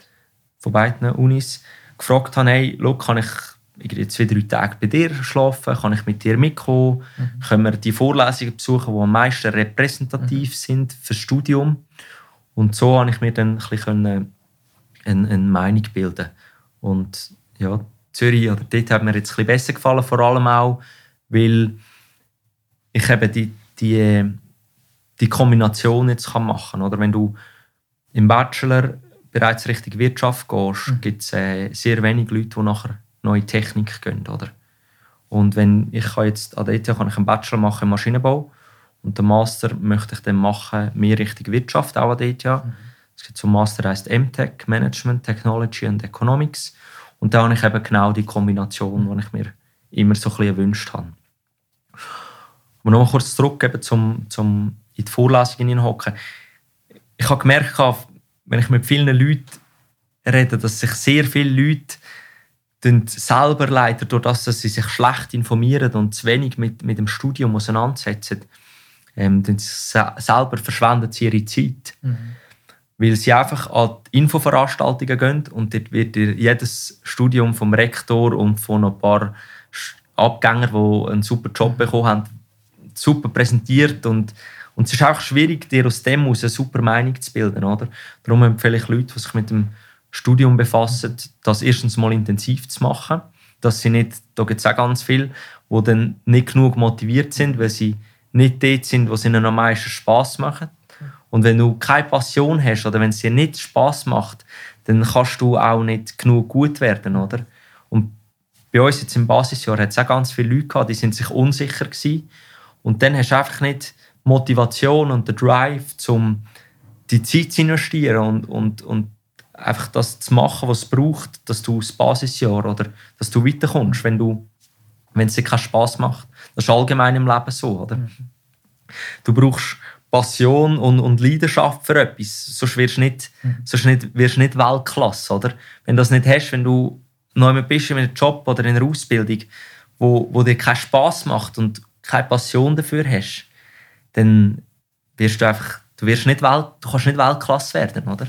Unis, gefragt habe, hey, schau, kann ich 2-3 Tage bei dir schlafen, kann ich mit dir mitkommen, können wir die Vorlesungen besuchen, die am meisten repräsentativ sind für das Studium. Und so konnte ich mir dann ein bisschen eine Meinung bilden. Und ja, Zürich oder dort hat mir jetzt ein bisschen besser gefallen, vor allem auch, weil ich eben die Kombination jetzt machen kann. Oder wenn du im Bachelor bereits Richtung Wirtschaft gehst, gibt es sehr wenige Leute, die nachher neue Technik gehen. Oder? Und wenn ich kann jetzt an der ETH kann ich einen Bachelor machen im Maschinenbau und den Master möchte ich dann machen, mehr Richtung Wirtschaft, auch an der ETH. Es gibt so einen Master, der heisst MTech, Management, Technology and Economics. Und da habe ich eben genau die Kombination, die ich mir immer so ein bisschen gewünscht habe. Aber noch mal kurz zurück zum in die Vorlesungen hineinhocken. Ich habe gemerkt, wenn ich mit vielen Leuten rede, dass sich sehr viele Leute selber leider, durch das, dass sie sich schlecht informieren und zu wenig mit dem Studium auseinandersetzen, selber verschwenden sie ihre Zeit. Weil sie einfach an die Infoveranstaltungen gehen und dort wird jedes Studium vom Rektor und von ein paar Abgängern, die einen super Job bekommen haben, super präsentiert und es ist auch schwierig, dir aus dem heraus eine super Meinung zu bilden. Oder? Darum empfehle ich Leute, die sich mit dem Studium befassen, das erstens mal intensiv zu machen. Dass sie nicht, da gibt es auch ganz viele, die dann nicht genug motiviert sind, weil sie nicht dort sind, wo es ihnen am meisten Spass macht. Und wenn du keine Passion hast oder wenn es dir nicht Spass macht, dann kannst du auch nicht genug gut werden. Oder? Und bei uns jetzt im Basisjahr hat es auch ganz viele Leute gehabt, die sind sich unsicher gewesen. Und dann hast du einfach nicht Motivation und den Drive, um die Zeit zu investieren und einfach das zu machen, was es braucht, dass du das Basisjahr oder dass du weiterkommst, wenn es dir keinen Spass macht. Das ist allgemein im Leben so. Oder? Du brauchst Passion und Leidenschaft für etwas, sonst wirst du nicht Weltklasse. Oder? Wenn du das nicht hast, wenn du neu bist in einem Job oder in einer Ausbildung, wo dir keinen Spass macht und keine Passion dafür hast, dann wirst du einfach, du kannst nicht Weltklasse werden, oder?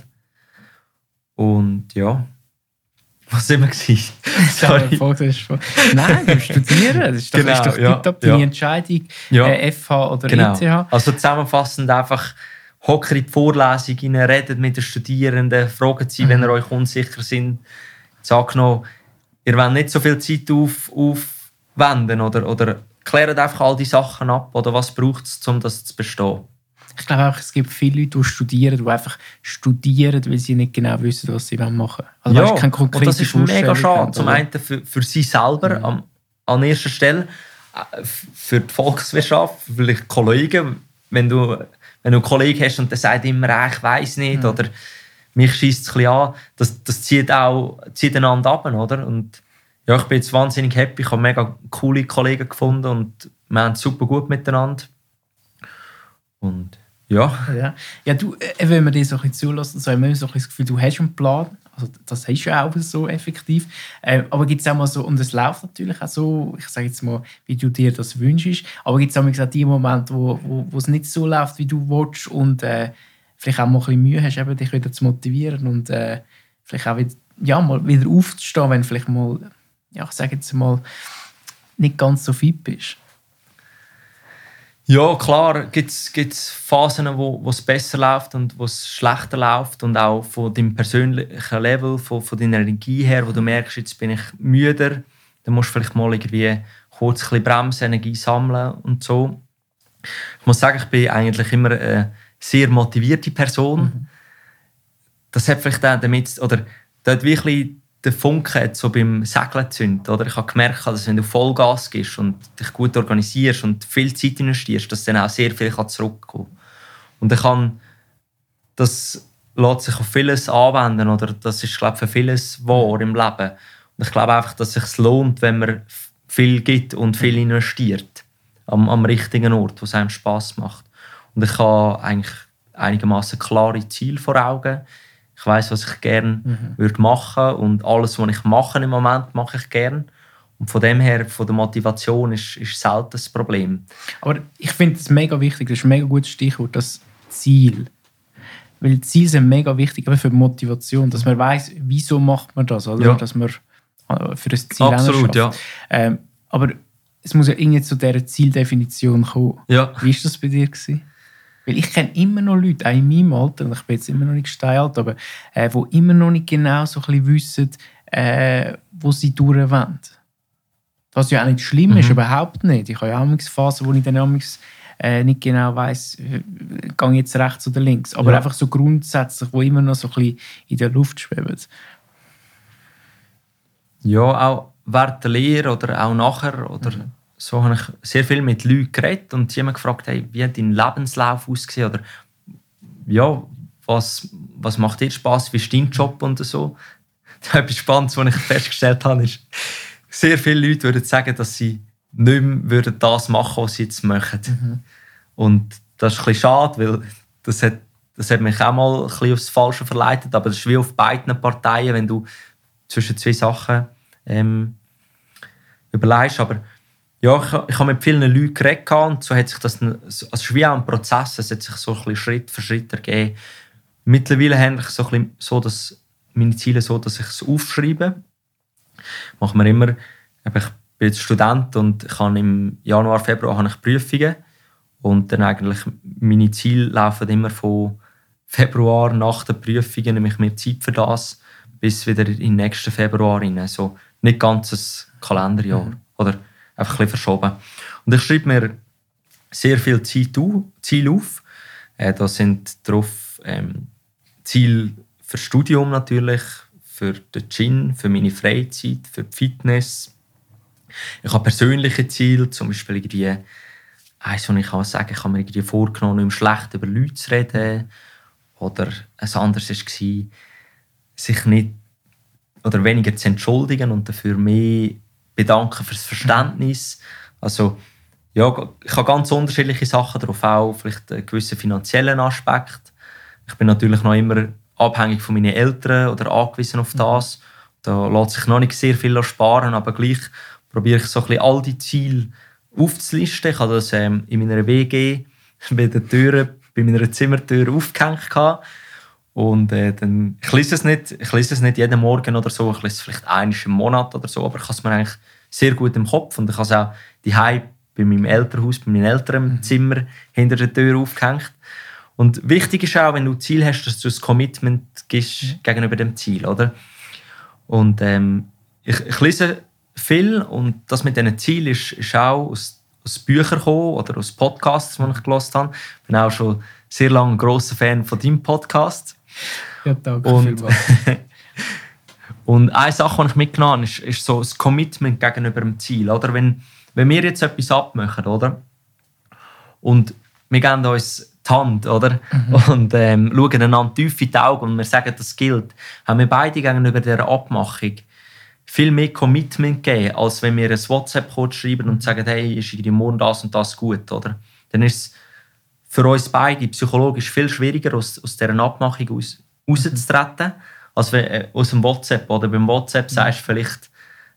Und ja, was sind wir gewesen? Sorry. Nein, beim Studieren, das ist doch, Genau, ist doch tiptop deine Entscheidung, FH oder ETH. Also zusammenfassend einfach, hockt in die Vorlesung rein, redet mit den Studierenden, fragt sie, wenn ihr euch unsicher sind. Sagt noch, ihr wollt nicht so viel Zeit aufwenden oder klärt einfach all die Sachen ab oder was braucht es, um das zu bestehen? Ich glaube auch, es gibt viele Leute, die einfach studieren, weil sie nicht genau wissen, was sie machen wollen. Also, ja, keine und das ist mega schade. Zum einen für sie selber an erster Stelle, für die Volkswirtschaft, vielleicht Kollegen. Wenn du einen Kollegen hast und der sagt immer, ich weiss nicht oder mich scheisst es ein bisschen an, das zieht einander ab. Oder? Und ja, ich bin jetzt wahnsinnig happy. Ich habe mega coole Kollegen gefunden und wir haben es super gut miteinander. Und ja, du, wenn man dir so ein bisschen zulässt, so haben wir so ein bisschen das Gefühl, du hast einen Plan. Also, das hast du ja auch so effektiv. Aber gibt es auch mal so, und es läuft natürlich auch so, ich sage jetzt mal, wie du dir das wünschst, aber gibt es auch die Momente, wo es nicht so läuft, wie du willst und vielleicht auch mal ein bisschen Mühe hast, eben, dich wieder zu motivieren und vielleicht auch mal wieder aufzustehen, wenn du vielleicht mal, ich sage jetzt mal, nicht ganz so fit bist? Ja, klar gibt es Phasen, wo es besser läuft und wo es schlechter läuft und auch von deinem persönlichen Level, von deiner Energie her, wo du merkst, jetzt bin ich müder, dann musst du vielleicht mal irgendwie kurz ein bisschen bremsen, Energie sammeln und so. Ich muss sagen, ich bin eigentlich immer eine sehr motivierte Person. Das hat vielleicht auch damit, oder dort wirklich der Funke so beim Segeln gezündet, oder? Ich habe gemerkt, dass wenn du Vollgas gibst und dich gut organisierst und viel Zeit investierst, dass dann auch sehr viel zurückkommen kann. Und ich kann, das lässt sich auf vieles anwenden, oder das ist, glaube ich, für vieles wahr im Leben. Und ich glaube einfach, dass es sich lohnt, wenn man viel gibt und viel investiert am richtigen Ort, wo es einem Spass macht. Und ich habe eigentlich einigermaßen klare Ziele vor Augen. Ich weiss, was ich gerne würde machen, und alles, was ich mache im Moment, mache ich gerne. Und von dem her, von der Motivation, ist selten das Problem. Aber ich finde es mega wichtig, das ist ein mega gutes Stichwort, das Ziel. Weil Ziele sind mega wichtig für die Motivation, dass man weiss, wieso macht man das, oder? Ja. Dass man für das Ziel Absolut, ja. Aber es muss ja irgendwie zu dieser Zieldefinition kommen. Ja. Wie war das bei dir gewesen? Weil ich kenne immer noch Leute, auch in meinem Alter, und ich bin jetzt immer noch nicht steinalt, aber die immer noch nicht genau so ein bisschen wissen, wo sie durch wollen. Was ja auch nicht schlimm ist, überhaupt nicht. Ich habe ja auch Phasen, wo ich dann auch nicht genau weiss, gehe ich jetzt rechts oder links. Aber einfach so grundsätzlich, wo immer noch so ein bisschen in der Luft schweben. Ja, auch während der Lehre oder auch nachher. Oder so habe ich sehr viel mit Leuten geredet und sie haben mich gefragt, hey, wie hat dein Lebenslauf ausgesehen? Oder ja, was macht dir Spass? Wie ist dein Job und so? Etwas Spannendes, was ich festgestellt habe, ist, sehr viele Leute würden sagen, dass sie nicht mehr das machen würden, was sie jetzt machen. Und das ist ein bisschen schade, weil das hat mich auch mal ein bisschen aufs Falsche verleitet. Aber das ist wie auf beiden Parteien, wenn du zwischen zwei Sachen überlegst. Aber ja, ich habe mit vielen Leuten geredet und so hat sich das, also es ist wie auch ein Prozess, es hat sich so ein bisschen Schritt für Schritt ergeben. Mittlerweile habe ich so ein bisschen so, dass meine Ziele so, dass ich es aufschreibe. Machen wir immer, ich bin jetzt Student und ich habe im Januar, Februar habe ich Prüfungen und dann eigentlich meine Ziele laufen immer von Februar nach den Prüfungen, nehme ich mir Zeit für das, bis wieder in den nächsten Februar rein. Also nicht ganz ein Kalenderjahr oder einfach ein bisschen verschoben. Und ich schreibe mir sehr viel Ziele auf. Da sind drauf Ziele für das Studium natürlich, für den Gin, für meine Freizeit, für die Fitness. Ich habe persönliche Ziele, zum Beispiel irgendwie, eins, was ich kann sagen, ich habe mir irgendwie vorgenommen, nicht mehr schlecht über Leute zu reden. Oder ein anderes war, sich nicht oder weniger zu entschuldigen und dafür mehr bedanken für das Verständnis. Also, ja, ich habe ganz unterschiedliche Sachen drauf, auch vielleicht einen gewissen finanziellen Aspekt. Ich bin natürlich noch immer abhängig von meinen Eltern oder angewiesen auf das. Da lässt sich noch nicht sehr viel sparen, aber gleich probiere ich so ein bisschen all die Ziele aufzulisten. Ich habe das in meiner WG bei meiner Zimmertür aufgehängt. Und dann, ich lese es nicht jeden Morgen oder so, ich lese es vielleicht einmal im Monat oder so, aber ich habe es mir eigentlich sehr gut im Kopf und ich habe es auch daheim bei meinem Elternhaus, bei meinen Eltern im Zimmer hinter der Tür aufgehängt. Und wichtig ist auch, wenn du ein Ziel hast, dass du ein Commitment gibst gegenüber dem Ziel, oder? Und ich lese viel und das mit diesen Zielen ist auch aus Büchern gekommen oder aus Podcasts, die ich gehört habe. Ich bin auch schon sehr lange ein grosser Fan von deinem Podcast. Ja, danke vielmals. Und eine Sache, die ich mitgenommen habe, ist so das Commitment gegenüber dem Ziel. Oder? Wenn wir jetzt etwas abmachen, oder? Und wir geben uns die Hand, oder? Und schauen einander tief in die Augen und wir sagen, das gilt, haben wir beide gegenüber dieser Abmachung viel mehr Commitment gegeben, als wenn wir ein WhatsApp-Code schreiben und sagen, hey, ist irgendwie morgen das und das gut, oder? Dann ist es für uns beide psychologisch viel schwieriger, aus dieser Abmachung rauszutreten, als wenn, aus dem WhatsApp. Oder beim WhatsApp sagst du vielleicht,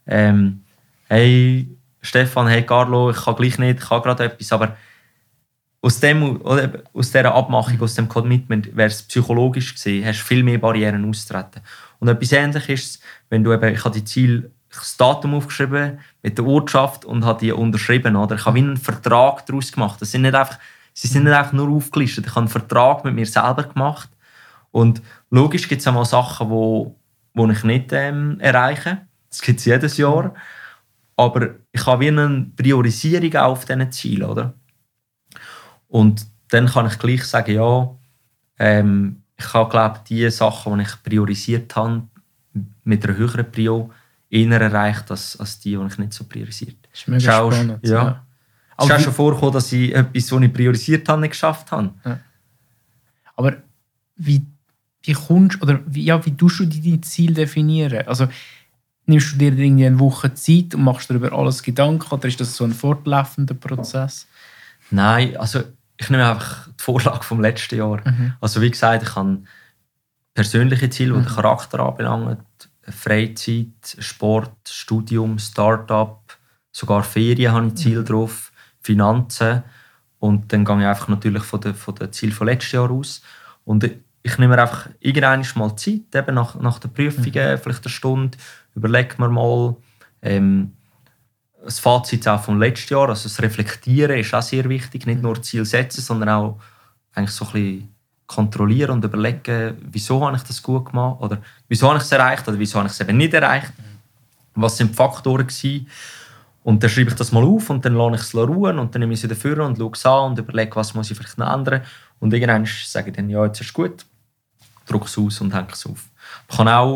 hey Stefan, hey Carlo, ich kann gleich nicht, ich habe gerade etwas, aber aus dieser Abmachung, aus dem Commitment, wäre es psychologisch gesehen, hast du viel mehr Barrieren auszutreten. Und etwas Ähnliches ist es, wenn du eben, ich habe die Ziele das Datum aufgeschrieben mit der Ortschaft und habe die unterschrieben. Oder? Ich habe wie einen Vertrag daraus gemacht. Sie sind nicht einfach nur aufgelistet. Ich habe einen Vertrag mit mir selber gemacht. Und logisch gibt es auch mal Sachen, die ich nicht erreiche. Das gibt es jedes Jahr. Aber ich habe wie eine Priorisierung auf diesen Zielen. Oder? Und dann kann ich gleich sagen, ja, ich habe, glaube die Sachen, die ich priorisiert habe, mit einer höheren Prio eher erreicht als die ich nicht so priorisiert habe. Das ist mega spannend. Ja. Es ist auch schon vorgekommen, dass ich etwas, was ich priorisiert habe, nicht geschafft habe. Ja. Aber wie kommst oder wie tust du deine Ziele definieren? Also nimmst du dir irgendwie eine Woche Zeit und machst darüber alles Gedanken oder ist das so ein fortlaufender Prozess? Nein, also ich nehme einfach die Vorlage vom letzten Jahr. Also wie gesagt, ich habe persönliche Ziele, die den Charakter anbelangen, Freizeit, Sport, Studium, Start-up, sogar Ferien habe ich Ziele drauf, Finanzen. Und dann gehe ich einfach natürlich von den Zielen von letztes Jahr aus. Und ich nehme mir einfach irgendwann mal Zeit, eben nach der Prüfungen, vielleicht eine Stunde, überlege mir mal das Fazit auch vom letzten Jahr, also das Reflektieren ist auch sehr wichtig, nicht nur Ziel setzen, sondern auch eigentlich so ein bisschen kontrollieren und überlegen, wieso habe ich das gut gemacht oder wieso habe ich es erreicht oder wieso habe ich es eben nicht erreicht. Was sind die Faktoren gewesen? Und dann schreibe ich das mal auf und dann lasse ich es ruhen und dann nehme ich es wieder vor und schaue es an und überlege, was muss ich vielleicht noch ändern. Und irgendwann sage ich dann, ja, jetzt ist es gut, drücke es aus und hänge es auf. Ich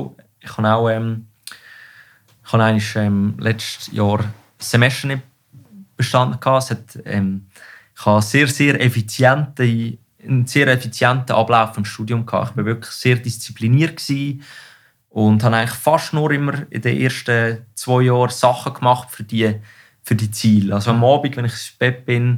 habe letztes Jahr ein Semester nicht bestanden. Ich hatte einen sehr effizienten Ablauf im Studium. Ich war wirklich sehr diszipliniert und habe eigentlich fast nur immer in den ersten 2 Jahren Sachen gemacht für die Ziele. Also am Abend, wenn ich ins Bett bin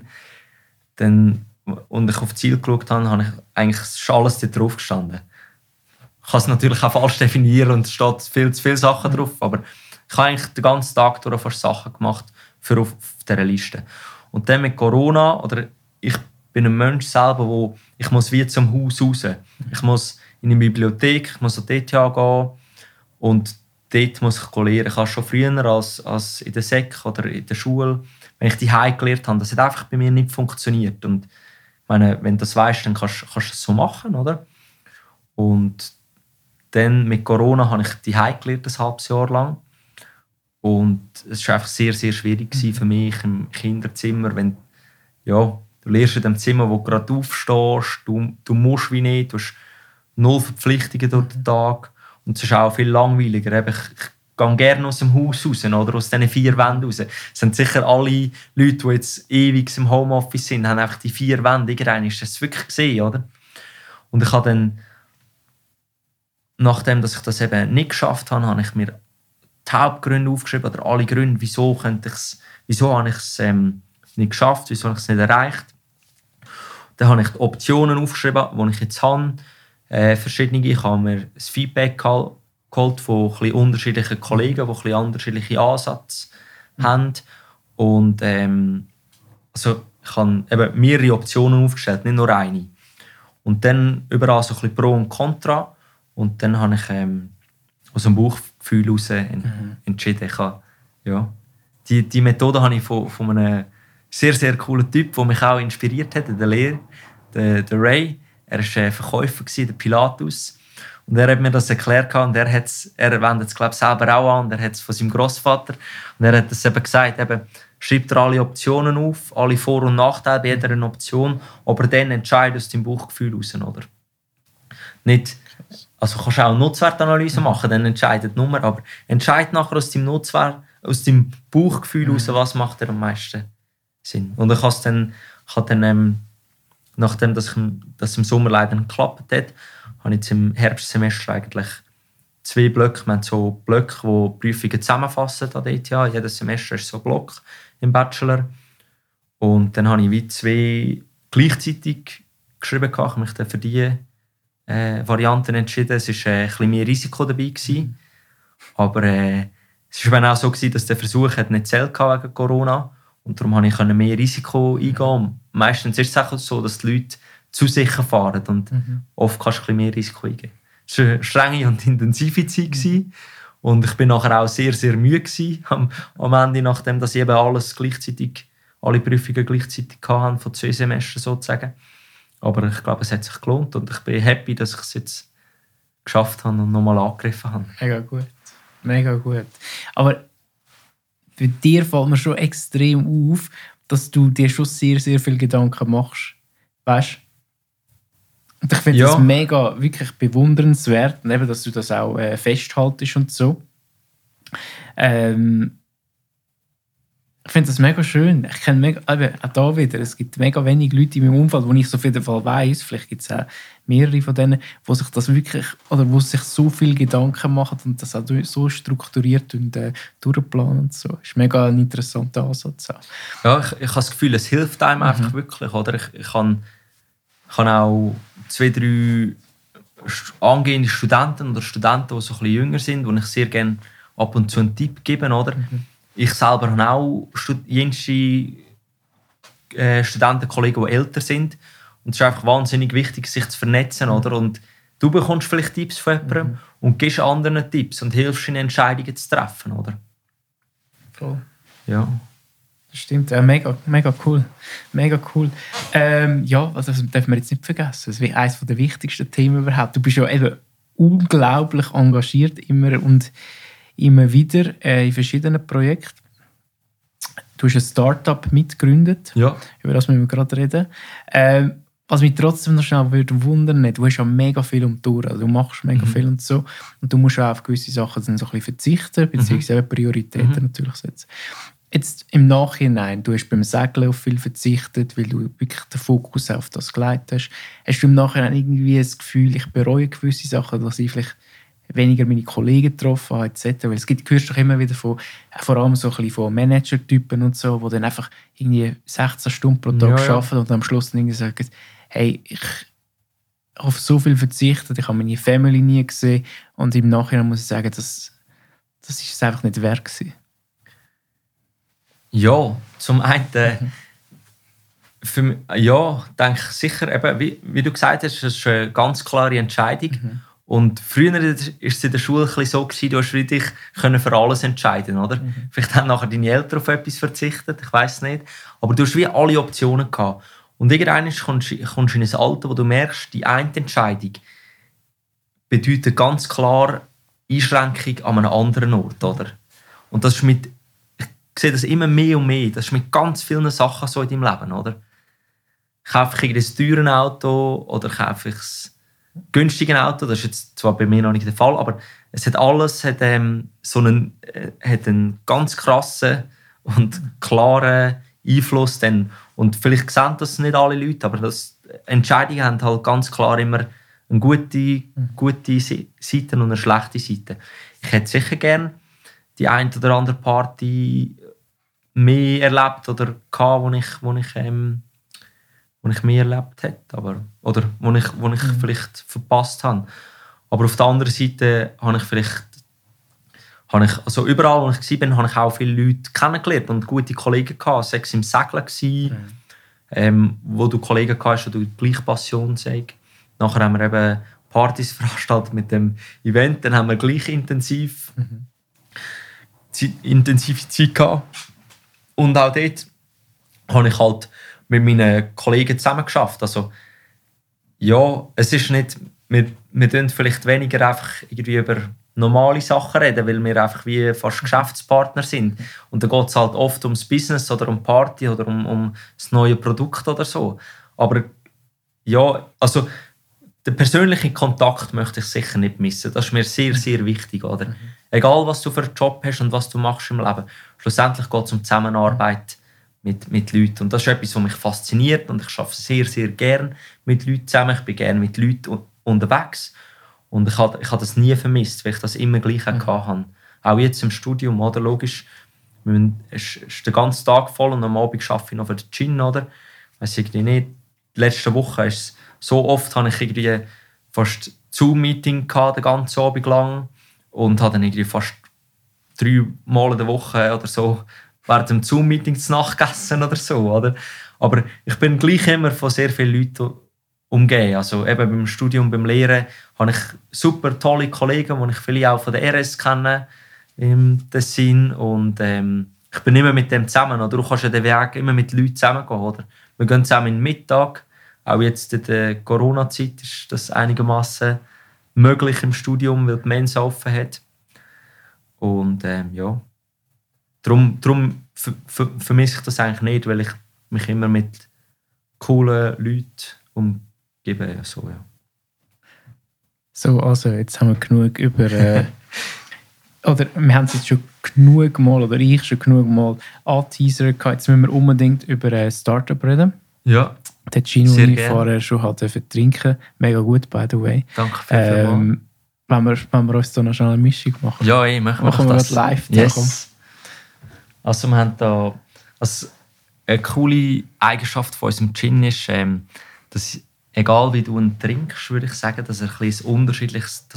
und ich auf die Ziele geschaut habe, habe ich eigentlich alles da drauf gestanden. Ich kann es natürlich auch falsch definieren und es steht viel zu viele Sachen drauf, aber ich habe eigentlich den ganzen Tag durch fast Sachen gemacht für auf dieser Liste. Und dann mit Corona, oder ich bin ein Mensch selber, ich muss wie zum Haus raus. Ich muss in eine Bibliothek, ich muss an die ETH gehen und dort muss ich lernen. Ich habe schon früher als in der Sek oder in der Schule, wenn ich die Heim gelernt habe, das hat einfach bei mir nicht funktioniert. Und ich meine, wenn du das weißt, dann kannst du das so machen, oder? Und dann mit Corona habe ich die Heim gelernt, ein halbes Jahr lang. Und es war einfach sehr, sehr schwierig für mich im Kinderzimmer, wenn du lernst in dem Zimmer, wo du gerade aufstehst, du musst wie nicht, du hast 0 Verpflichtungen durch den Tag und es ist auch viel langweiliger. Ich gehe gerne aus dem Haus raus, oder aus diesen 4 Wänden raus. Es sind sicher alle Leute, die jetzt ewig im Homeoffice sind, haben einfach die 4 Wände. Irgendwann ist das wirklich gesehen, oder? Und ich habe dann, nachdem dass ich das eben nicht geschafft habe, habe ich mir die Hauptgründe aufgeschrieben, oder alle Gründe, wieso habe ich es nicht geschafft, wieso habe ich es nicht erreicht. Dann habe ich die Optionen aufgeschrieben, die ich jetzt habe. Verschiedene. Ich habe mir ein Feedback geholt von ein bisschen unterschiedlichen Kollegen, die ein bisschen unterschiedliche Ansätze haben. Und also ich habe eben mehrere Optionen aufgestellt, nicht nur eine. Und dann überall so ein bisschen Pro und Contra. Und dann habe ich aus dem Bauchgefühl heraus entschieden. Die Methode habe ich von einem sehr, sehr coolen Typ, der mich auch inspiriert hat, der Ray. Er war Verkäufer, der Pilatus. Und er hat mir das erklärt und er wendet es, glaube ich, selber auch an. Und er hat es von seinem Grossvater. Und er hat es eben gesagt, schreib dir alle Optionen auf, alle Vor- und Nachteile bei jeder Option, aber dann entscheide aus deinem Bauchgefühl heraus, oder? Nicht, also kannst du auch eine Nutzwertanalyse machen, dann entscheidet die Nummer, aber entscheide nachher aus deinem Bauchgefühl heraus, was macht dir am meisten Sinn. Und ich habe dann nachdem das im Sommer leider nicht geklappt hat, habe ich jetzt im Herbstsemester eigentlich 2 Blöcke. Wir haben so Blöcke, die Prüfungen zusammenfassen an der ETH. Jedes Semester ist so ein Block im Bachelor. Und dann habe ich wie 2 gleichzeitig geschrieben. Ich habe mich dann für diese Varianten entschieden. Es war ein bisschen mehr Risiko dabei gewesen. Aber es war auch so, dass der Versuch nicht zählt wegen Corona. Und darum konnte ich mehr Risiko eingehen. Meistens ist es auch so, dass die Leute zu sicher fahren. Und oft kannst du ein bisschen mehr Risiko eingehen. Es war eine strenge und intensive Zeit. Und ich bin nachher auch sehr, sehr müde gewesen, am Ende, nachdem dass ich eben alle Prüfungen gleichzeitig hatte, von 2 Semestern sozusagen. Aber ich glaube, es hat sich gelohnt und ich bin happy, dass ich es jetzt geschafft habe und nochmal angegriffen habe. Mega gut. Mega gut. Aber bei dir fällt mir schon extrem auf, dass du dir schon sehr, sehr viele Gedanken machst. Weißt du? Und ich finde das mega, wirklich bewundernswert, und eben, dass du das auch festhaltest und so. Ich finde das mega schön. Ich kenne mega, auch da wieder, es gibt mega wenige Leute in meinem Umfeld, wo ich so auf jeden Fall weiss, vielleicht gibt es auch mehrere von denen, wo sich das wirklich, oder wo sich so viele Gedanken machen und das auch so strukturiert und durchplanen und so. Das ist mega ein interessanter Ansatz. Ja, ich habe das Gefühl, es hilft einem einfach wirklich, oder? Ich habe auch 2, 3 angehende Studenten oder Studenten, die so ein bisschen jünger sind, wo ich sehr gerne ab und zu einen Tipp gebe, oder? Ich selber habe auch Studentenkollegen, die älter sind. Und es ist einfach wahnsinnig wichtig, sich zu vernetzen. Oder? Und du bekommst vielleicht Tipps von jemandem und gibst anderen Tipps und hilfst ihnen, Entscheidungen zu treffen. Oder? Voll. Ja. Das stimmt, ja, mega, mega cool. Mega cool. Ja, also das dürfen wir jetzt nicht vergessen. Das ist eines der wichtigsten Themen überhaupt. Du bist ja eben unglaublich engagiert immer und immer wieder in verschiedenen Projekten. Du hast ein Start-up mitgegründet. Ja. Über das müssen wir gerade reden. Was mich trotzdem noch schnell wundern, du hast ja mega viel um die Ohren, also du machst mega viel und so. Und du musst auch auf gewisse Sachen dann so ein bisschen verzichten, beziehungsweise Prioritäten natürlich setzen. Jetzt im Nachhinein, du hast beim Segeln auf viel verzichtet, weil du wirklich den Fokus auf das gelegt hast. Hast du im Nachhinein irgendwie das Gefühl, ich bereue gewisse Sachen, dass ich vielleicht weniger meine Kollegen getroffen habe, etc. Weil es gibt, hörst doch immer wieder von, vor allem so ein bisschen von Manager-Typen und so, die dann einfach irgendwie 16 Stunden pro Tag arbeiten und am Schluss dann irgendwie sagen, hey, ich habe auf so viel verzichtet, ich habe meine Family nie gesehen und im Nachhinein muss ich sagen, das ist es einfach nicht wert gewesen. Ja, zum einen für mich, denke ich sicher, eben, wie du gesagt hast, das ist eine ganz klare Entscheidung. Und früher war es in der Schule ein bisschen so, du hast dich für alles entscheiden, oder? Vielleicht haben nachher deine Eltern auf etwas verzichtet, ich weiss nicht. Aber du hast wie alle Optionen gehabt. Und irgendwann kommst du in ein Alter, wo du merkst, die eine Entscheidung bedeutet ganz klar Einschränkung an einem anderen Ort, oder? Und das ist ich sehe das immer mehr und mehr, das ist mit ganz vielen Sachen so in deinem Leben, oder? Kaufe ich ein teures Auto oder kaufe ich ein günstiges Auto, das ist jetzt zwar bei mir noch nicht der Fall, aber es hat alles hat einen ganz krassen und klaren Einfluss. Und vielleicht sehen das nicht alle Leute, aber Entscheidungen haben halt ganz klar immer eine gute Seite und eine schlechte Seite. Ich hätte sicher gerne die eine oder andere Party mehr erlebt oder gehabt, wo ich mehr erlebt hätte, oder wo ich vielleicht verpasst habe. Aber auf der anderen Seite also überall, wo ich war, habe ich auch viele Leute kennengelernt und gute Kollegen gehabt. Sei es im Segeln, wo du Kollegen hast, die die gleiche Passion haben. Nachher haben wir eben Partys veranstaltet mit dem Event, dann haben wir gleich intensive Zeit gehabt. Und auch dort habe ich halt mit meinen Kollegen zusammen geschafft. Also, ja, es ist nicht, wir reden vielleicht weniger einfach irgendwie über normale Sachen reden, weil wir einfach wie fast Geschäftspartner sind. Und da geht es halt oft ums Business oder um Party oder um das neue Produkt oder so. Aber ja, also den persönlichen Kontakt möchte ich sicher nicht missen. Das ist mir sehr, sehr wichtig, oder? Egal, was du für einen Job hast und was du machst im Leben. Schlussendlich geht es um Zusammenarbeit mit Leuten. Und das ist etwas, was mich fasziniert. Und ich arbeite sehr, sehr gerne mit Leuten zusammen. Ich bin gerne mit Leuten unterwegs. Und ich habe das nie vermisst, weil ich das immer gleich hatte. Auch jetzt im Studium, oder? Logisch, es ist den ganzen Tag voll und am Abend arbeite ich noch für den Gin, oder? Weiss ich nicht. Die letzten Wochen ist es so oft, habe ich irgendwie fast Zoom-Meeting gehabt, den ganzen Abend lang. Und habe dann irgendwie fast 3 Mal in der Woche oder so während dem Zoom-Meeting zu Nacht gegessen oder so, oder? Aber ich bin gleich immer von sehr vielen Leuten umgehen. Also eben beim Studium, beim Lehren habe ich super tolle Kollegen, die ich viele auch von der RS kenne im Tessin und ich bin immer mit dem zusammen. Oder du kannst ja den Weg immer mit Leuten zusammengehen. Oder? Wir gehen zusammen in den Mittag. Auch jetzt in der Corona-Zeit ist das einigermaßen möglich im Studium, weil die Mensa offen hat. Und ja, darum vermisse ich das eigentlich nicht, weil ich mich immer mit coolen Leuten umgebe. So, ja. So, also jetzt haben wir genug über... oder wir haben es jetzt schon genug Mal, oder ich schon genug Mal angeteasert. Jetzt müssen wir unbedingt über ein Startup reden. Ja. Den Gino, den ich vorher schon hatte für trinken. Mega gut, by the way. Danke vielmals. Wenn wir uns da noch schnell eine Mischung machen. Ja, machen wir das live. Yes. Also wir haben da... Also eine coole Eigenschaft von unserem Gin ist, dass egal wie du ihn trinkst, würde ich sagen, dass du ein unterschiedliches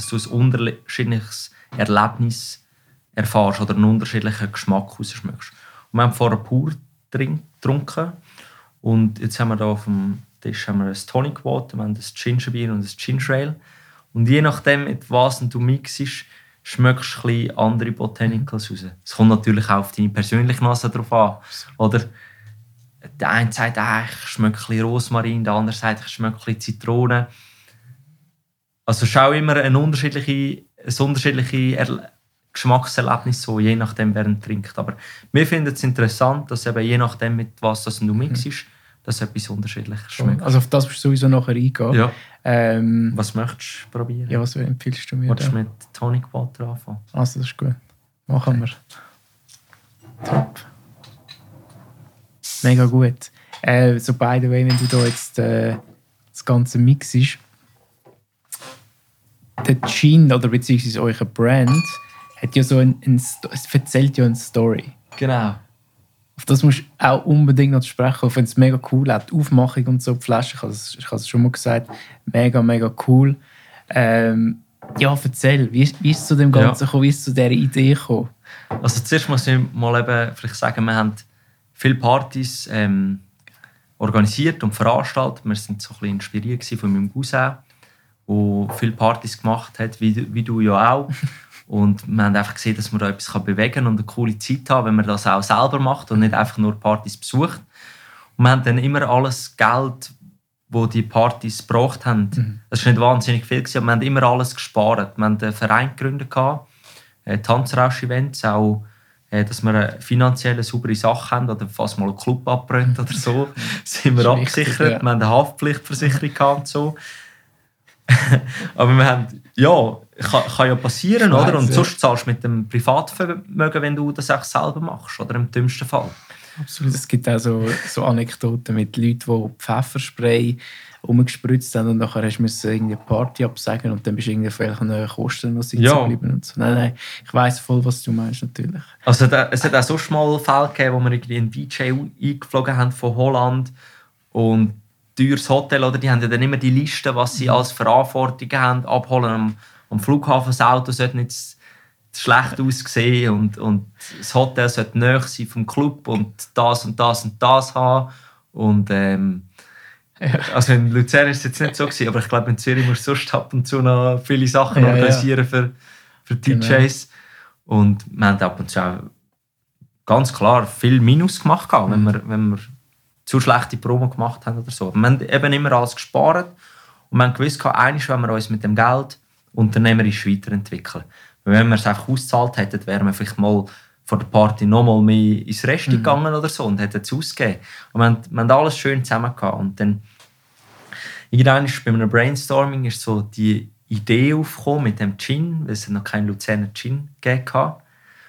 Erlebnis erfährst oder einen unterschiedlichen Geschmack rausschmeckst. Und wir haben vorher pur getrunken und jetzt haben wir hier auf dem Tisch haben wir ein Tonic Water, wir haben ein Gingerbeer und ein Ginger Ale. Und je nachdem, mit was du mixst, schmeckst du ein bisschen andere Botanicals raus. Es kommt natürlich auch auf deine persönliche Nase drauf an. Oder der eine sagt, ich schmecke ein bisschen Rosmarin, der andere sagt, ich schmecke ein bisschen Zitrone. Also schau immer ein unterschiedliche Geschmackserlebnis, so, je nachdem, wer ihn trinkt. Aber wir finden es interessant, dass eben je nachdem, mit was das du mixst, dass etwas unterschiedliches schmeckt. Also auf das musst du sowieso nachher eingehen. Ja. Was möchtest du probieren? Ja, was empfiehlst du mir? Wolltest du mit Tonic Water anfangen? Also das ist gut. Machen wir. Top. Mega gut. So by the way, wenn du da jetzt das ganze mixst, der Gin oder beziehungsweise eure Brand hat ja so es erzählt ja eine Story. Genau. Auf das musst du auch unbedingt noch sprechen. Ich finde es mega cool, auch die Aufmachung und so, die Flasche, ich habe es schon mal gesagt, mega, mega cool. Ja, erzähl, wie ist es zu dem Ganzen gekommen, wie ist es zu dieser Idee gekommen? Also zuerst muss ich mal eben vielleicht sagen, wir haben viele Partys organisiert und veranstaltet. Wir waren so ein bisschen inspiriert von meinem Cousin, der viele Partys gemacht hat, wie du ja auch. Und wir haben einfach gesehen, dass man da etwas bewegen kann und eine coole Zeit haben, wenn man das auch selber macht und nicht einfach nur Partys besucht. Und wir haben dann immer alles Geld, das die Partys gebraucht haben. Das war nicht wahnsinnig viel, aber wir haben immer alles gespart. Wir haben einen Verein gegründet, Tanzrausch-Events, auch dass wir eine finanzielle, saubere Sache haben oder falls mal ein Club abbrennt oder so, sind wir abgesichert. Wichtig, ja. Wir haben eine Haftpflichtversicherung und so. Aber wir haben, ja, kann ja passieren, oder? Und sonst zahlst du mit dem Privatvermögen, wenn du das auch selber machst, oder im dümmsten Fall. Absolut. Es gibt auch so Anekdoten mit Leuten, die Pfefferspray umgespritzt haben und nachher musst du eine Party absagen und dann bist du irgendwie auf welchen Kosten noch sitzen geblieben. Und so. Nein, ich weiss voll, was du meinst, natürlich. Also es hat auch sonst mal Fälle gegeben, wo wir irgendwie einen DJ eingeflogen haben von Holland und teures Hotel, oder? Die haben ja dann immer die Liste, was sie als Verantwortung haben, abholen am Flughafen. Das Auto sollte nicht schlecht aussehen und das Hotel sollte näher sein vom Club und das und das und das haben. Und also in Luzern war es jetzt nicht so gewesen, aber ich glaube in Zürich musst du sonst ab und zu noch viele Sachen organisieren für DJs. Genau. Und wir haben ab und zu auch ganz klar viel Minus gemacht, wenn wir zu schlechte Promo gemacht haben oder so. Aber wir haben eben immer alles gespart und wir haben gewusst, einmal wenn wir uns mit dem Geld unternehmerisch weiterentwickeln. Wenn wir es einfach ausgezahlt hätten, wären wir vielleicht mal vor der Party noch mal mehr ins Rest gegangen oder so und hätten es ausgegeben. Und wir haben alles schön zusammen gehabt. Und dann irgendwann ist bei einem Brainstorming ist so die Idee aufgekommen mit dem Gin, weil es noch keinen Luzerner Gin gegeben hat.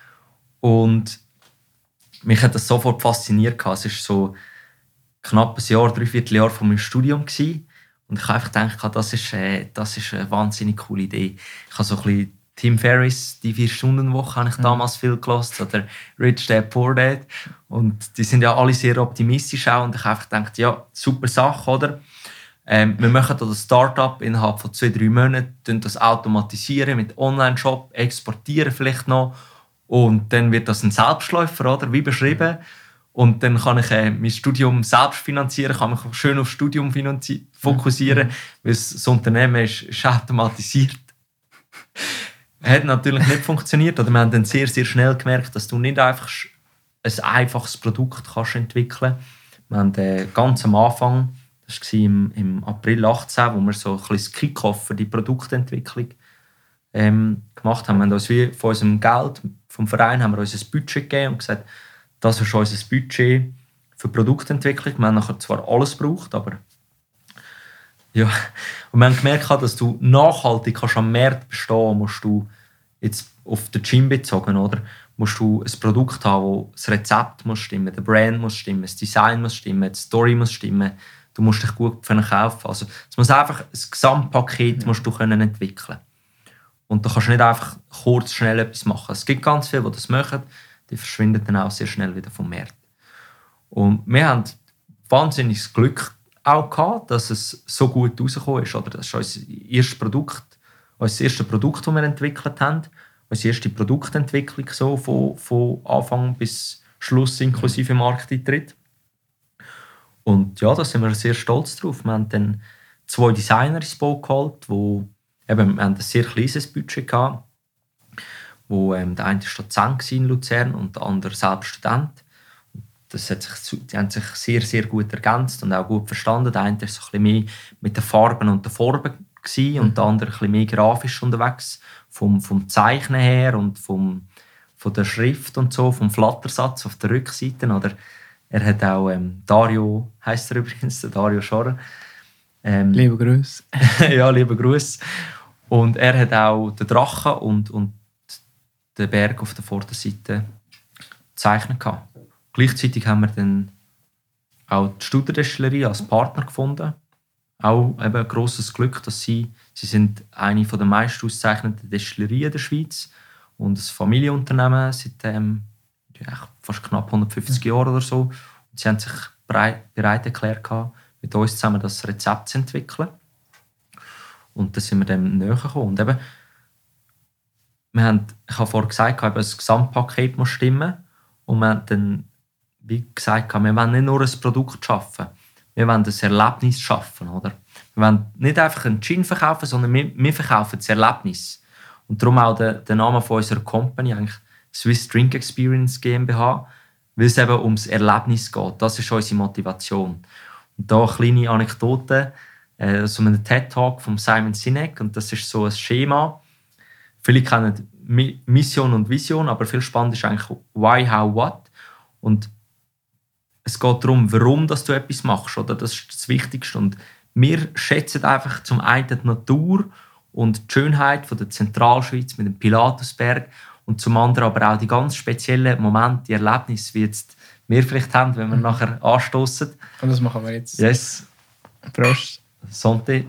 Und mich hat das sofort fasziniert. Es war so knapp ein Jahr, 3/4 Jahr von meinem Studium gewesen. Und ich habe einfach gedacht, das ist eine wahnsinnig coole Idee. Ich habe so ein bisschen Tim Ferriss, die 4-Stunden-Woche, habe ich damals viel gehört, oder Rich Dad, Poor Dad. Und die sind ja alle sehr optimistisch auch. Und ich habe einfach gedacht, ja, super Sache, oder? Wir machen das Startup innerhalb von 2-3 Monaten, das automatisieren mit Online-Shop, exportieren vielleicht noch. Und dann wird das ein Selbstläufer, oder? Wie beschrieben. Und dann kann ich mein Studium selbst finanzieren, kann mich schön aufs Studium fokussieren, weil das Unternehmen ist automatisiert. Hat natürlich nicht funktioniert. Oder wir haben dann sehr, sehr schnell gemerkt, dass du nicht einfach ein einfaches Produkt kannst entwickeln kannst. Wir haben ganz am Anfang, das war im April 2018, wo wir so ein bisschen das Kick-Off für die Produktentwicklung gemacht haben. Wir haben uns wie von unserem Geld vom Verein haben wir uns ein Budget gegeben und gesagt, das ist unser Budget für Produktentwicklung. Wir haben nachher zwar alles gebraucht, aber ja. Und wir haben gemerkt, dass du nachhaltig kannst am Markt bestehen, musst du jetzt auf den Gin bezogen, oder? Musst du ein Produkt haben, wo das Rezept muss stimmen, der Brand muss stimmen, das Design muss stimmen, die Story muss stimmen. Du musst dich gut verkaufen. Also es muss einfach ein Gesamtpaket musst du können entwickeln. Und da kannst du nicht einfach kurz, schnell etwas machen. Es gibt ganz viele, die das machen, die verschwinden dann auch sehr schnell wieder vom Markt. Und wir haben wahnsinniges Glück auch gehabt, dass es so gut rausgekommen ist. Oder das ist unser erstes Produkt, das wir entwickelt haben. Unsere erste Produktentwicklung so von Anfang bis Schluss inklusive Markteintritt. Und ja, da sind wir sehr stolz drauf. Wir haben dann 2 Designer ins Boot geholt, wir haben ein sehr kleines Budget gehabt, wo der eine Dozent in Luzern und der andere selbst Student. Die haben sich sehr, sehr gut ergänzt und auch gut verstanden. Der eine war so ein bisschen mehr mit den Farben und den Formen und der andere ein bisschen mehr grafisch unterwegs, vom Zeichnen her und von der Schrift und so, vom Flattersatz auf der Rückseite. Oder er hat auch Dario, heisst er übrigens, Dario Schorrer. Liebe Grüße. Ja, liebe Grüße. Und er hat auch den Drachen und den Berg auf der Vorderseite gezeichnet gehabt. Gleichzeitig haben wir dann auch die Studerdestillerie als Partner gefunden. Auch eben ein grosses Glück, dass sie sind eine der meist ausgezeichneten Destillerien der Schweiz und ein Familienunternehmen seit fast knapp 150 Jahren oder so. Und sie haben sich bereit erklärt, mit uns zusammen das Rezept zu entwickeln. Und dann sind wir dem näher gekommen. Und eben, ich habe vorhin gesagt, das Gesamtpaket muss stimmen. Und wir haben dann, wie gesagt, wir wollen nicht nur ein Produkt schaffen, wir wollen ein Erlebnis schaffen. Oder? Wir wollen nicht einfach einen Gin verkaufen, sondern wir verkaufen das Erlebnis. Und darum auch der Name von unserer Company, eigentlich Swiss Drink Experience GmbH, weil es eben ums Erlebnis geht. Das ist unsere Motivation. Und da eine kleine Anekdote, so einen TED-Talk von Simon Sinek, und das ist so ein Schema. Viele kennen Mission und Vision, aber viel spannend ist eigentlich Why, How, What. Und es geht darum, warum dass du etwas machst. Oder? Das ist das Wichtigste. Und wir schätzen einfach zum einen die Natur und die Schönheit von der Zentralschweiz mit dem Pilatusberg und zum anderen aber auch die ganz speziellen Momente, die Erlebnisse, wie jetzt wir vielleicht haben, wenn wir nachher anstoßen. Und das machen wir jetzt. Yes. Prost. Santé.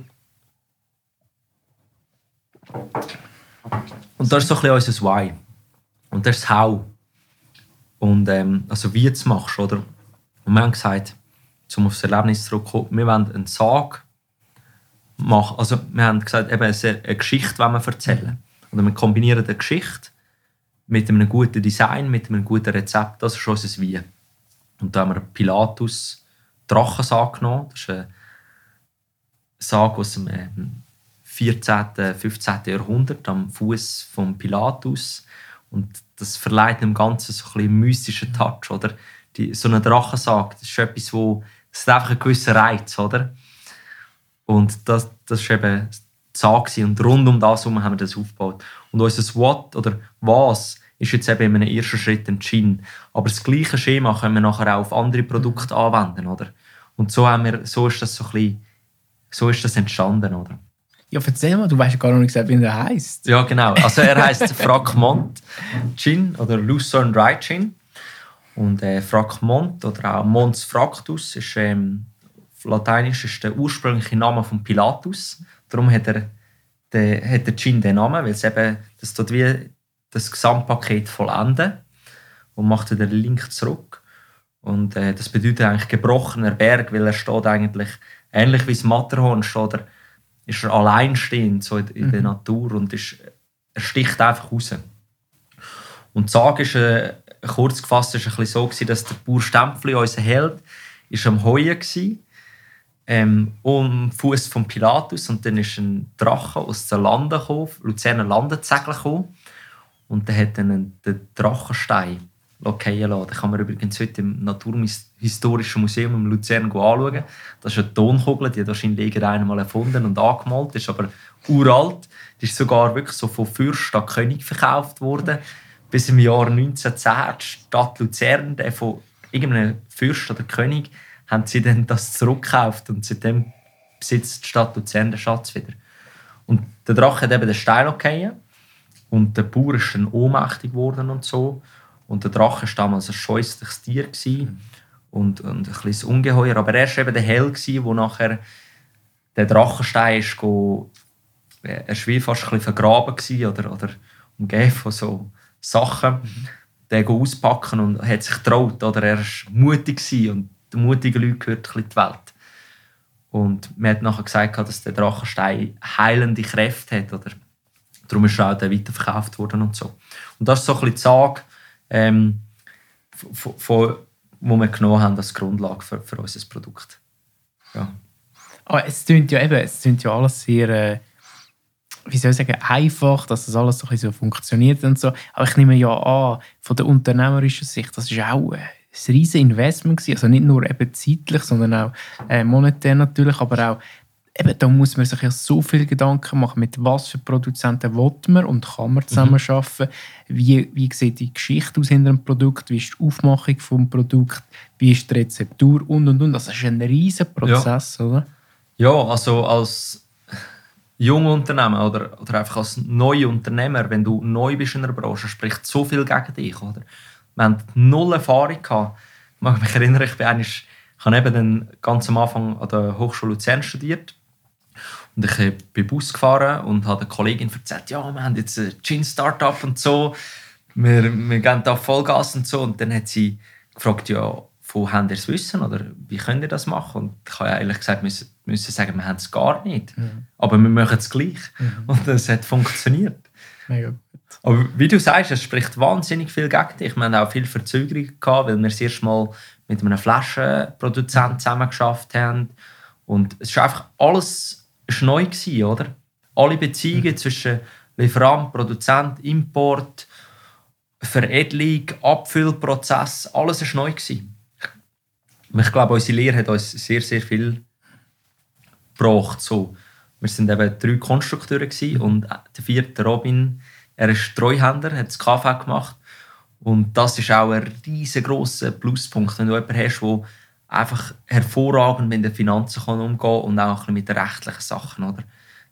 Und das ist so ein bisschen unser Why. Und das ist das How. Und also wie du es machst, oder? Und wir haben gesagt, um auf das Erlebnis zurückzukommen, wir wollen einen Sag machen. Also wir haben gesagt, eben eine Geschichte wollen wir erzählen. Oder wir kombinieren eine Geschichte mit einem guten Design, mit einem guten Rezept. Das ist unser Wie. Und da haben wir Pilatus Drachensarg genommen. Das ist ein Sarg aus dem 14., 15. Jahrhundert am Fuß von Pilatus. Und das verleiht dem Ganzen so ein bisschen einen mystischen Touch. Oder? So ein Drachensarg, das ist etwas, das ist einfach ein gewisser Reiz. Oder? Und das ist eben die Sarg. Und rund um das herum haben wir das aufgebaut. Und unser What oder was ist jetzt eben in einem ersten Schritt ein Gin. Aber das gleiche Schema können wir nachher auch auf andere Produkte anwenden. Oder? Und so ist das so ein bisschen, so ist das entstanden. Oder? Ja, erzähl mal, du weißt ja gar noch nicht gesagt, wie er heisst. Ja, genau. Also er heisst Fragmont Gin oder Lucerne Dry Gin. Und Fragmont oder auch Mons Fractus ist Lateinisch ist der ursprüngliche Name von Pilatus. Darum hat der Gin den Namen, weil es eben das tut wie das Gesamtpaket vollenden und macht den Link zurück. Und das bedeutet eigentlich gebrochener Berg, weil er steht eigentlich ähnlich wie das Matterhorn steht ist er alleinstehend so in der Natur und er sticht einfach raus. Und die Sage ist kurz gefasst war es ein bisschen so, dass der Bauer Stempfli, unser Held, ist am Heuen war, um Fuß von Pilatus, und dann ist ein Drache aus den Landen gekommen, Luzerner Landenzegel gekommen, und der hat dann den Drachenstein fallen lassen. Den kann man übrigens heute im Naturhistorischen Museum in Luzern anschauen. Das ist eine Tonkugel, die hat wahrscheinlich irgendeiner mal erfunden und angemalt, ist aber uralt. Die ist sogar wirklich so von Fürst an König verkauft worden. Bis im Jahr 1910 die Stadt Luzern, der von irgendeinem Fürst oder König, haben sie dann das zurückgekauft, und seitdem besitzt die Stadt Luzern den Schatz wieder. Und der Drache hat eben den Stein gefallen, und der Bauer ist dann ohnmächtig geworden und so. Und der Drache war damals ein scheußliches Tier und ein kleines Ungeheuer. Aber er war eben der Held, der nachher der Drachenstein ist, er war wie fast ein bisschen vergraben oder umgeben von so Sachen. Den auspacken und hat sich getraut. Oder er war mutig und den mutigen Leuten gehört ein bisschen die Welt. Und man hat nachher gesagt, dass der Drachenstein heilende Kräfte hat. Oder darum ist er auch weiterverkauft worden und so. Und das ist so ein bisschen die Sage, wo wir genommen haben als Grundlage für unser Produkt. Ja. Aber es klingt ja alles sehr, wie soll ich sagen, einfach, dass das alles so funktioniert und so. Aber ich nehme ja an, von der unternehmerischen Sicht, das war auch ein riesiges Investment gewesen. Also nicht nur eben zeitlich, sondern auch monetär natürlich, aber auch eben, da muss man sich ja so viel Gedanken machen, mit was für Produzenten will man und kann man zusammenarbeiten. Wie sieht die Geschichte aus hinter dem Produkt, wie ist die Aufmachung des Produkts, wie ist die Rezeptur und. Das ist ein riesiger Prozess, oder? Ja, also als junger Unternehmer oder einfach als neuer Unternehmer, wenn du neu bist in der Branche, spricht so viel gegen dich. Oder? Wir hatten null Erfahrung gehabt. Ich mag mich erinnern, ich habe eben dann ganz am Anfang an der Hochschule Luzern studiert. Und ich bin Bus gefahren und habe der Kollegin erzählt, ja, wir haben jetzt ein Gin-Startup und so, wir geben da Vollgas und so. Und dann hat sie gefragt, ja, wo habt ihr das Wissen oder wie könnt ihr das machen? Und ich habe ehrlich gesagt müssen sagen, wir haben es gar nicht. Aber wir machen es gleich. Und es hat funktioniert. Mega gut. Aber wie du sagst, es spricht wahnsinnig viel gegen dich. Wir hatten auch viel Verzögerung gehabt, weil wir das erste Mal mit einem Flaschenproduzenten zusammengearbeitet haben. Und es war einfach alles neu gewesen, oder? Alle Beziehungen zwischen Lieferant, Produzent, Import, Veredelung, Abfüllprozess, alles war neu gewesen. Ich glaube, unsere Lehre hat uns sehr, sehr viel gebracht. So. Wir waren eben 3 Konstrukteure und der 4., Robin, er ist Treuhänder, hat das KV gemacht. Und das ist auch ein riesengroßer Pluspunkt, wenn du jemanden hast, der einfach hervorragend mit den Finanzen umgehen kann und auch ein bisschen mit den rechtlichen Sachen. Oder?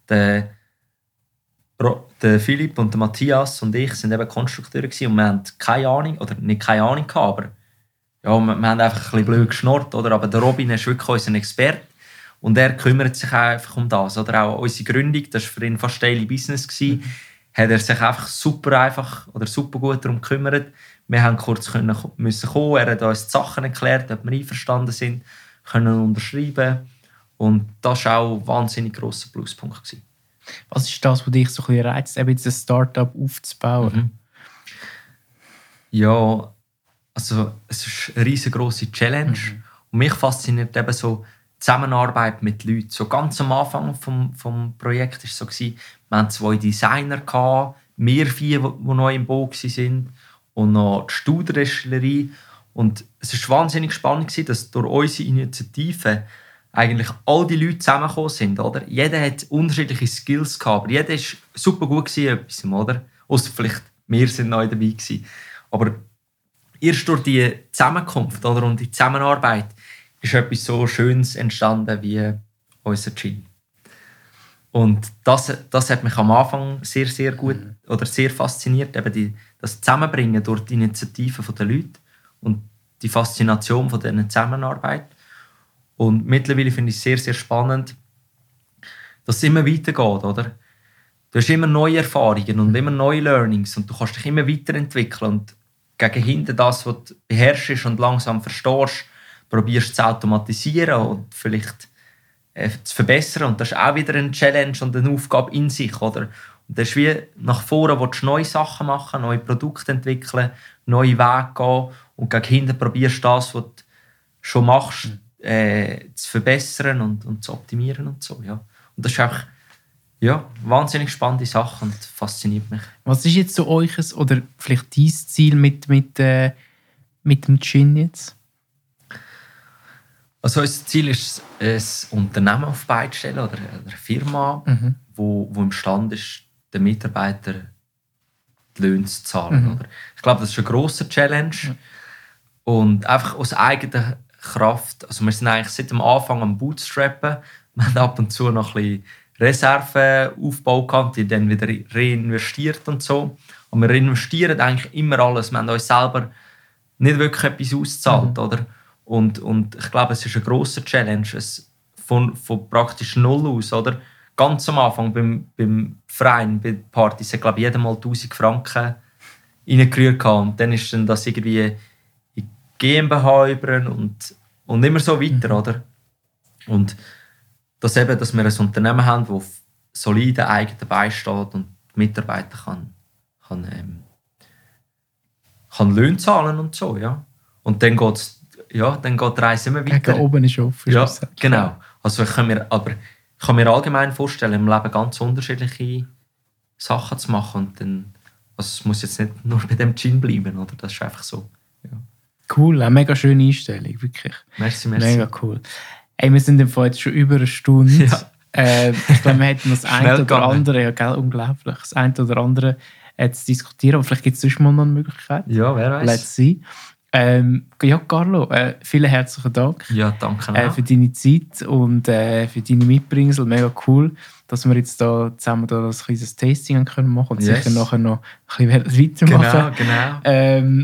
Der Philipp und der Matthias und ich sind eben Konstrukteure und wir haben keine Ahnung, oder nicht keine Ahnung gehabt, aber ja, wir haben einfach ein bisschen blöd geschnurrt. Oder? Aber der Robin ist wirklich unser Experte und er kümmert sich einfach um das. Oder auch unsere Gründung, das war für ihn fast Daily Business gewesen, hat er sich einfach super gut darum gekümmert. Wir haben kurz müssen kommen, er hat uns die Sachen erklärt, ob wir einverstanden sind, können unterschreiben. Und das war auch ein wahnsinnig grosser Pluspunkt gewesen. Was ist das, was dich so ein bisschen reizt, eben jetzt ein Start-up aufzubauen? Ja, also es ist eine riesengroße Challenge. Und mich fasziniert eben so die Zusammenarbeit mit Leuten. So ganz am Anfang vom Projekt war es so, wir hatten 2 Designer, wir 4, die noch im Boot waren, und noch die Studer-Destillerie. Und es war wahnsinnig spannend, dass durch unsere Initiative eigentlich all die Leute zusammengekommen sind. Oder? Jeder hat unterschiedliche Skills gehabt, aber jeder war super gut in etwas, oder? Ausser vielleicht wir sind neu dabei gewesen. Aber erst durch die Zusammenkunft, oder, und die Zusammenarbeit ist etwas so Schönes entstanden wie unser Gin. Und das hat mich am Anfang sehr, sehr gut oder sehr fasziniert, eben das Zusammenbringen durch die Initiativen der Leute und die Faszination von dieser Zusammenarbeit. Und mittlerweile finde ich es sehr, sehr spannend, dass es immer weitergeht, oder? Du hast immer neue Erfahrungen und immer neue Learnings und du kannst dich immer weiterentwickeln und gegen hinter das, was du beherrschst und langsam verstehst, probierst zu automatisieren und vielleicht zu verbessern. Und das ist auch wieder eine Challenge und eine Aufgabe in sich, oder? Und das ist wie nach vorne, willst du neue Sachen machen, neue Produkte entwickeln, neue Wege gehen und gegen hinten probierst das, was du schon machst, zu verbessern und zu optimieren und so, ja. Und das ist einfach wahnsinnig spannende Sache und fasziniert mich. Was ist jetzt so euch oder vielleicht dein Ziel mit dem Gin jetzt? Also unser Ziel ist, ein Unternehmen auf die Beine zu stellen oder eine Firma, wo imstande ist, den Mitarbeitern die Löhne zu zahlen. Oder? Ich glaube, das ist eine grosse Challenge. Und einfach aus eigener Kraft, also wir sind eigentlich seit dem Anfang am Bootstrappen, wir haben ab und zu noch ein bisschen Reserven aufgebaut, die dann wieder reinvestiert und so. Und wir reinvestieren eigentlich immer alles. Wir haben uns selber nicht wirklich etwas ausgezahlt, oder? Und ich glaube, es ist eine grosse Challenge, von praktisch null aus, oder? Ganz am Anfang beim Verein, bei Partys, hat, glaube ich, jeder mal 1000 Franken reingerührt. Und dann ist dann das irgendwie in GmbH über und immer so weiter, oder? Und dass wir ein Unternehmen haben, das auf soliden eigenen Beinen steht und die Mitarbeiter kann Löhne zahlen und so, ja. Und dann geht die Reise immer weiter. Gegen oben ist offen. Ja, genau. Also ich kann mir allgemein vorstellen, im Leben ganz unterschiedliche Sachen zu machen. Und dann, also es muss jetzt nicht nur bei dem Gin bleiben, oder? Das ist einfach so. Ja. Cool, eine mega schöne Einstellung, wirklich. Merci. Mega cool. Hey, wir sind im Fall jetzt schon über eine Stunde. Ja. Ich glaube, wir hätten das eine oder gegangen. andere, ja, gell, unglaublich, das eine oder andere zu diskutieren. Aber vielleicht gibt es sonst mal noch eine Möglichkeit. Ja, wer weiß. Let's see. Ja, Carlo, vielen herzlichen Dank Ja, danke für deine Zeit und für deine Mitbringsel. Mega cool, dass wir jetzt da zusammen ein kleines Tasting machen können und sicher nachher noch ein bisschen weitermachen. Genau.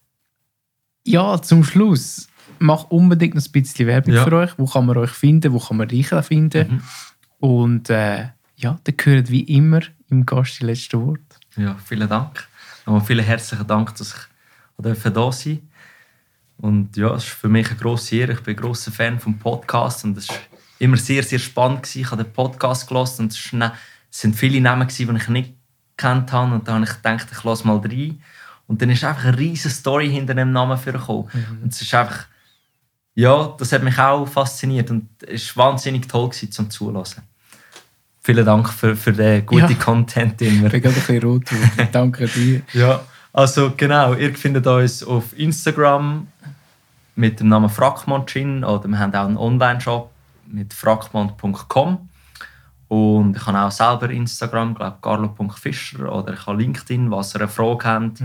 Ja, zum Schluss, mach unbedingt noch ein bisschen Werbung für euch. Wo kann man euch finden? Wo kann man dich finden? Und dann gehört wie immer im Gast die letzten Worte. Ja, vielen Dank. Nochmal vielen herzlichen Dank, dass ich da sein durfte. Und ja, es ist für mich eine grosse Ehre. Ich bin ein grosser Fan vom Podcast und es war immer sehr, sehr spannend. Ich habe den Podcast gehört und es sind viele Namen, die ich nicht gekannt habe. Und da habe ich gedacht, ich lasse mal rein. Und dann ist einfach eine riesige Story hinter dem Namen vorgekommen. Und es ist einfach, ja, das hat mich auch fasziniert und es war wahnsinnig toll zum Zuhören. Vielen Dank für den guten Content immer. Ich bin gerade ein bisschen rot. Danke dir. Ja, also genau, ihr findet uns auf Instagram mit dem Namen Frackmann Gin oder wir haben auch einen Online-Shop mit frackmann.com und ich habe auch selber Instagram, glaube carlo.fischer oder ich habe LinkedIn, was ihr eine Frage habt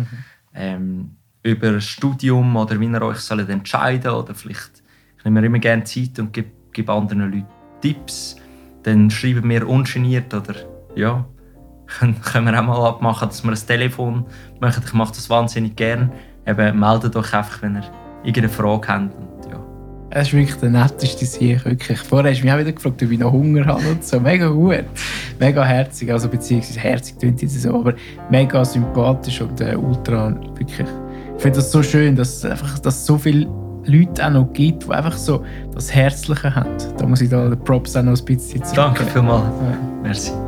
über das Studium oder wie ihr euch entscheiden sollt oder vielleicht ich nehme mir immer gerne Zeit und gebe anderen Leuten Tipps, dann schreiben wir ungeniert oder ja, können wir auch mal abmachen, dass wir ein Telefon machen. Ich mache das wahnsinnig gerne. Eben, meldet euch einfach, wenn ihr irgendeine Frage habt. Und, ja. Es ist wirklich der netteste Sieg, wirklich. Vorher hast du mich auch wieder gefragt, ob ich noch Hunger habe und so. Mega gut. Mega herzig, also beziehungsweise herzig klingt jetzt so, aber mega sympathisch und ultra, wirklich. Ich finde das so schön, dass es so viele Leute auch noch gibt, die einfach so das Herzliche haben. Da muss ich da den Props auch noch ein bisschen zurückgeben. Danke vielmals. Ja. Merci.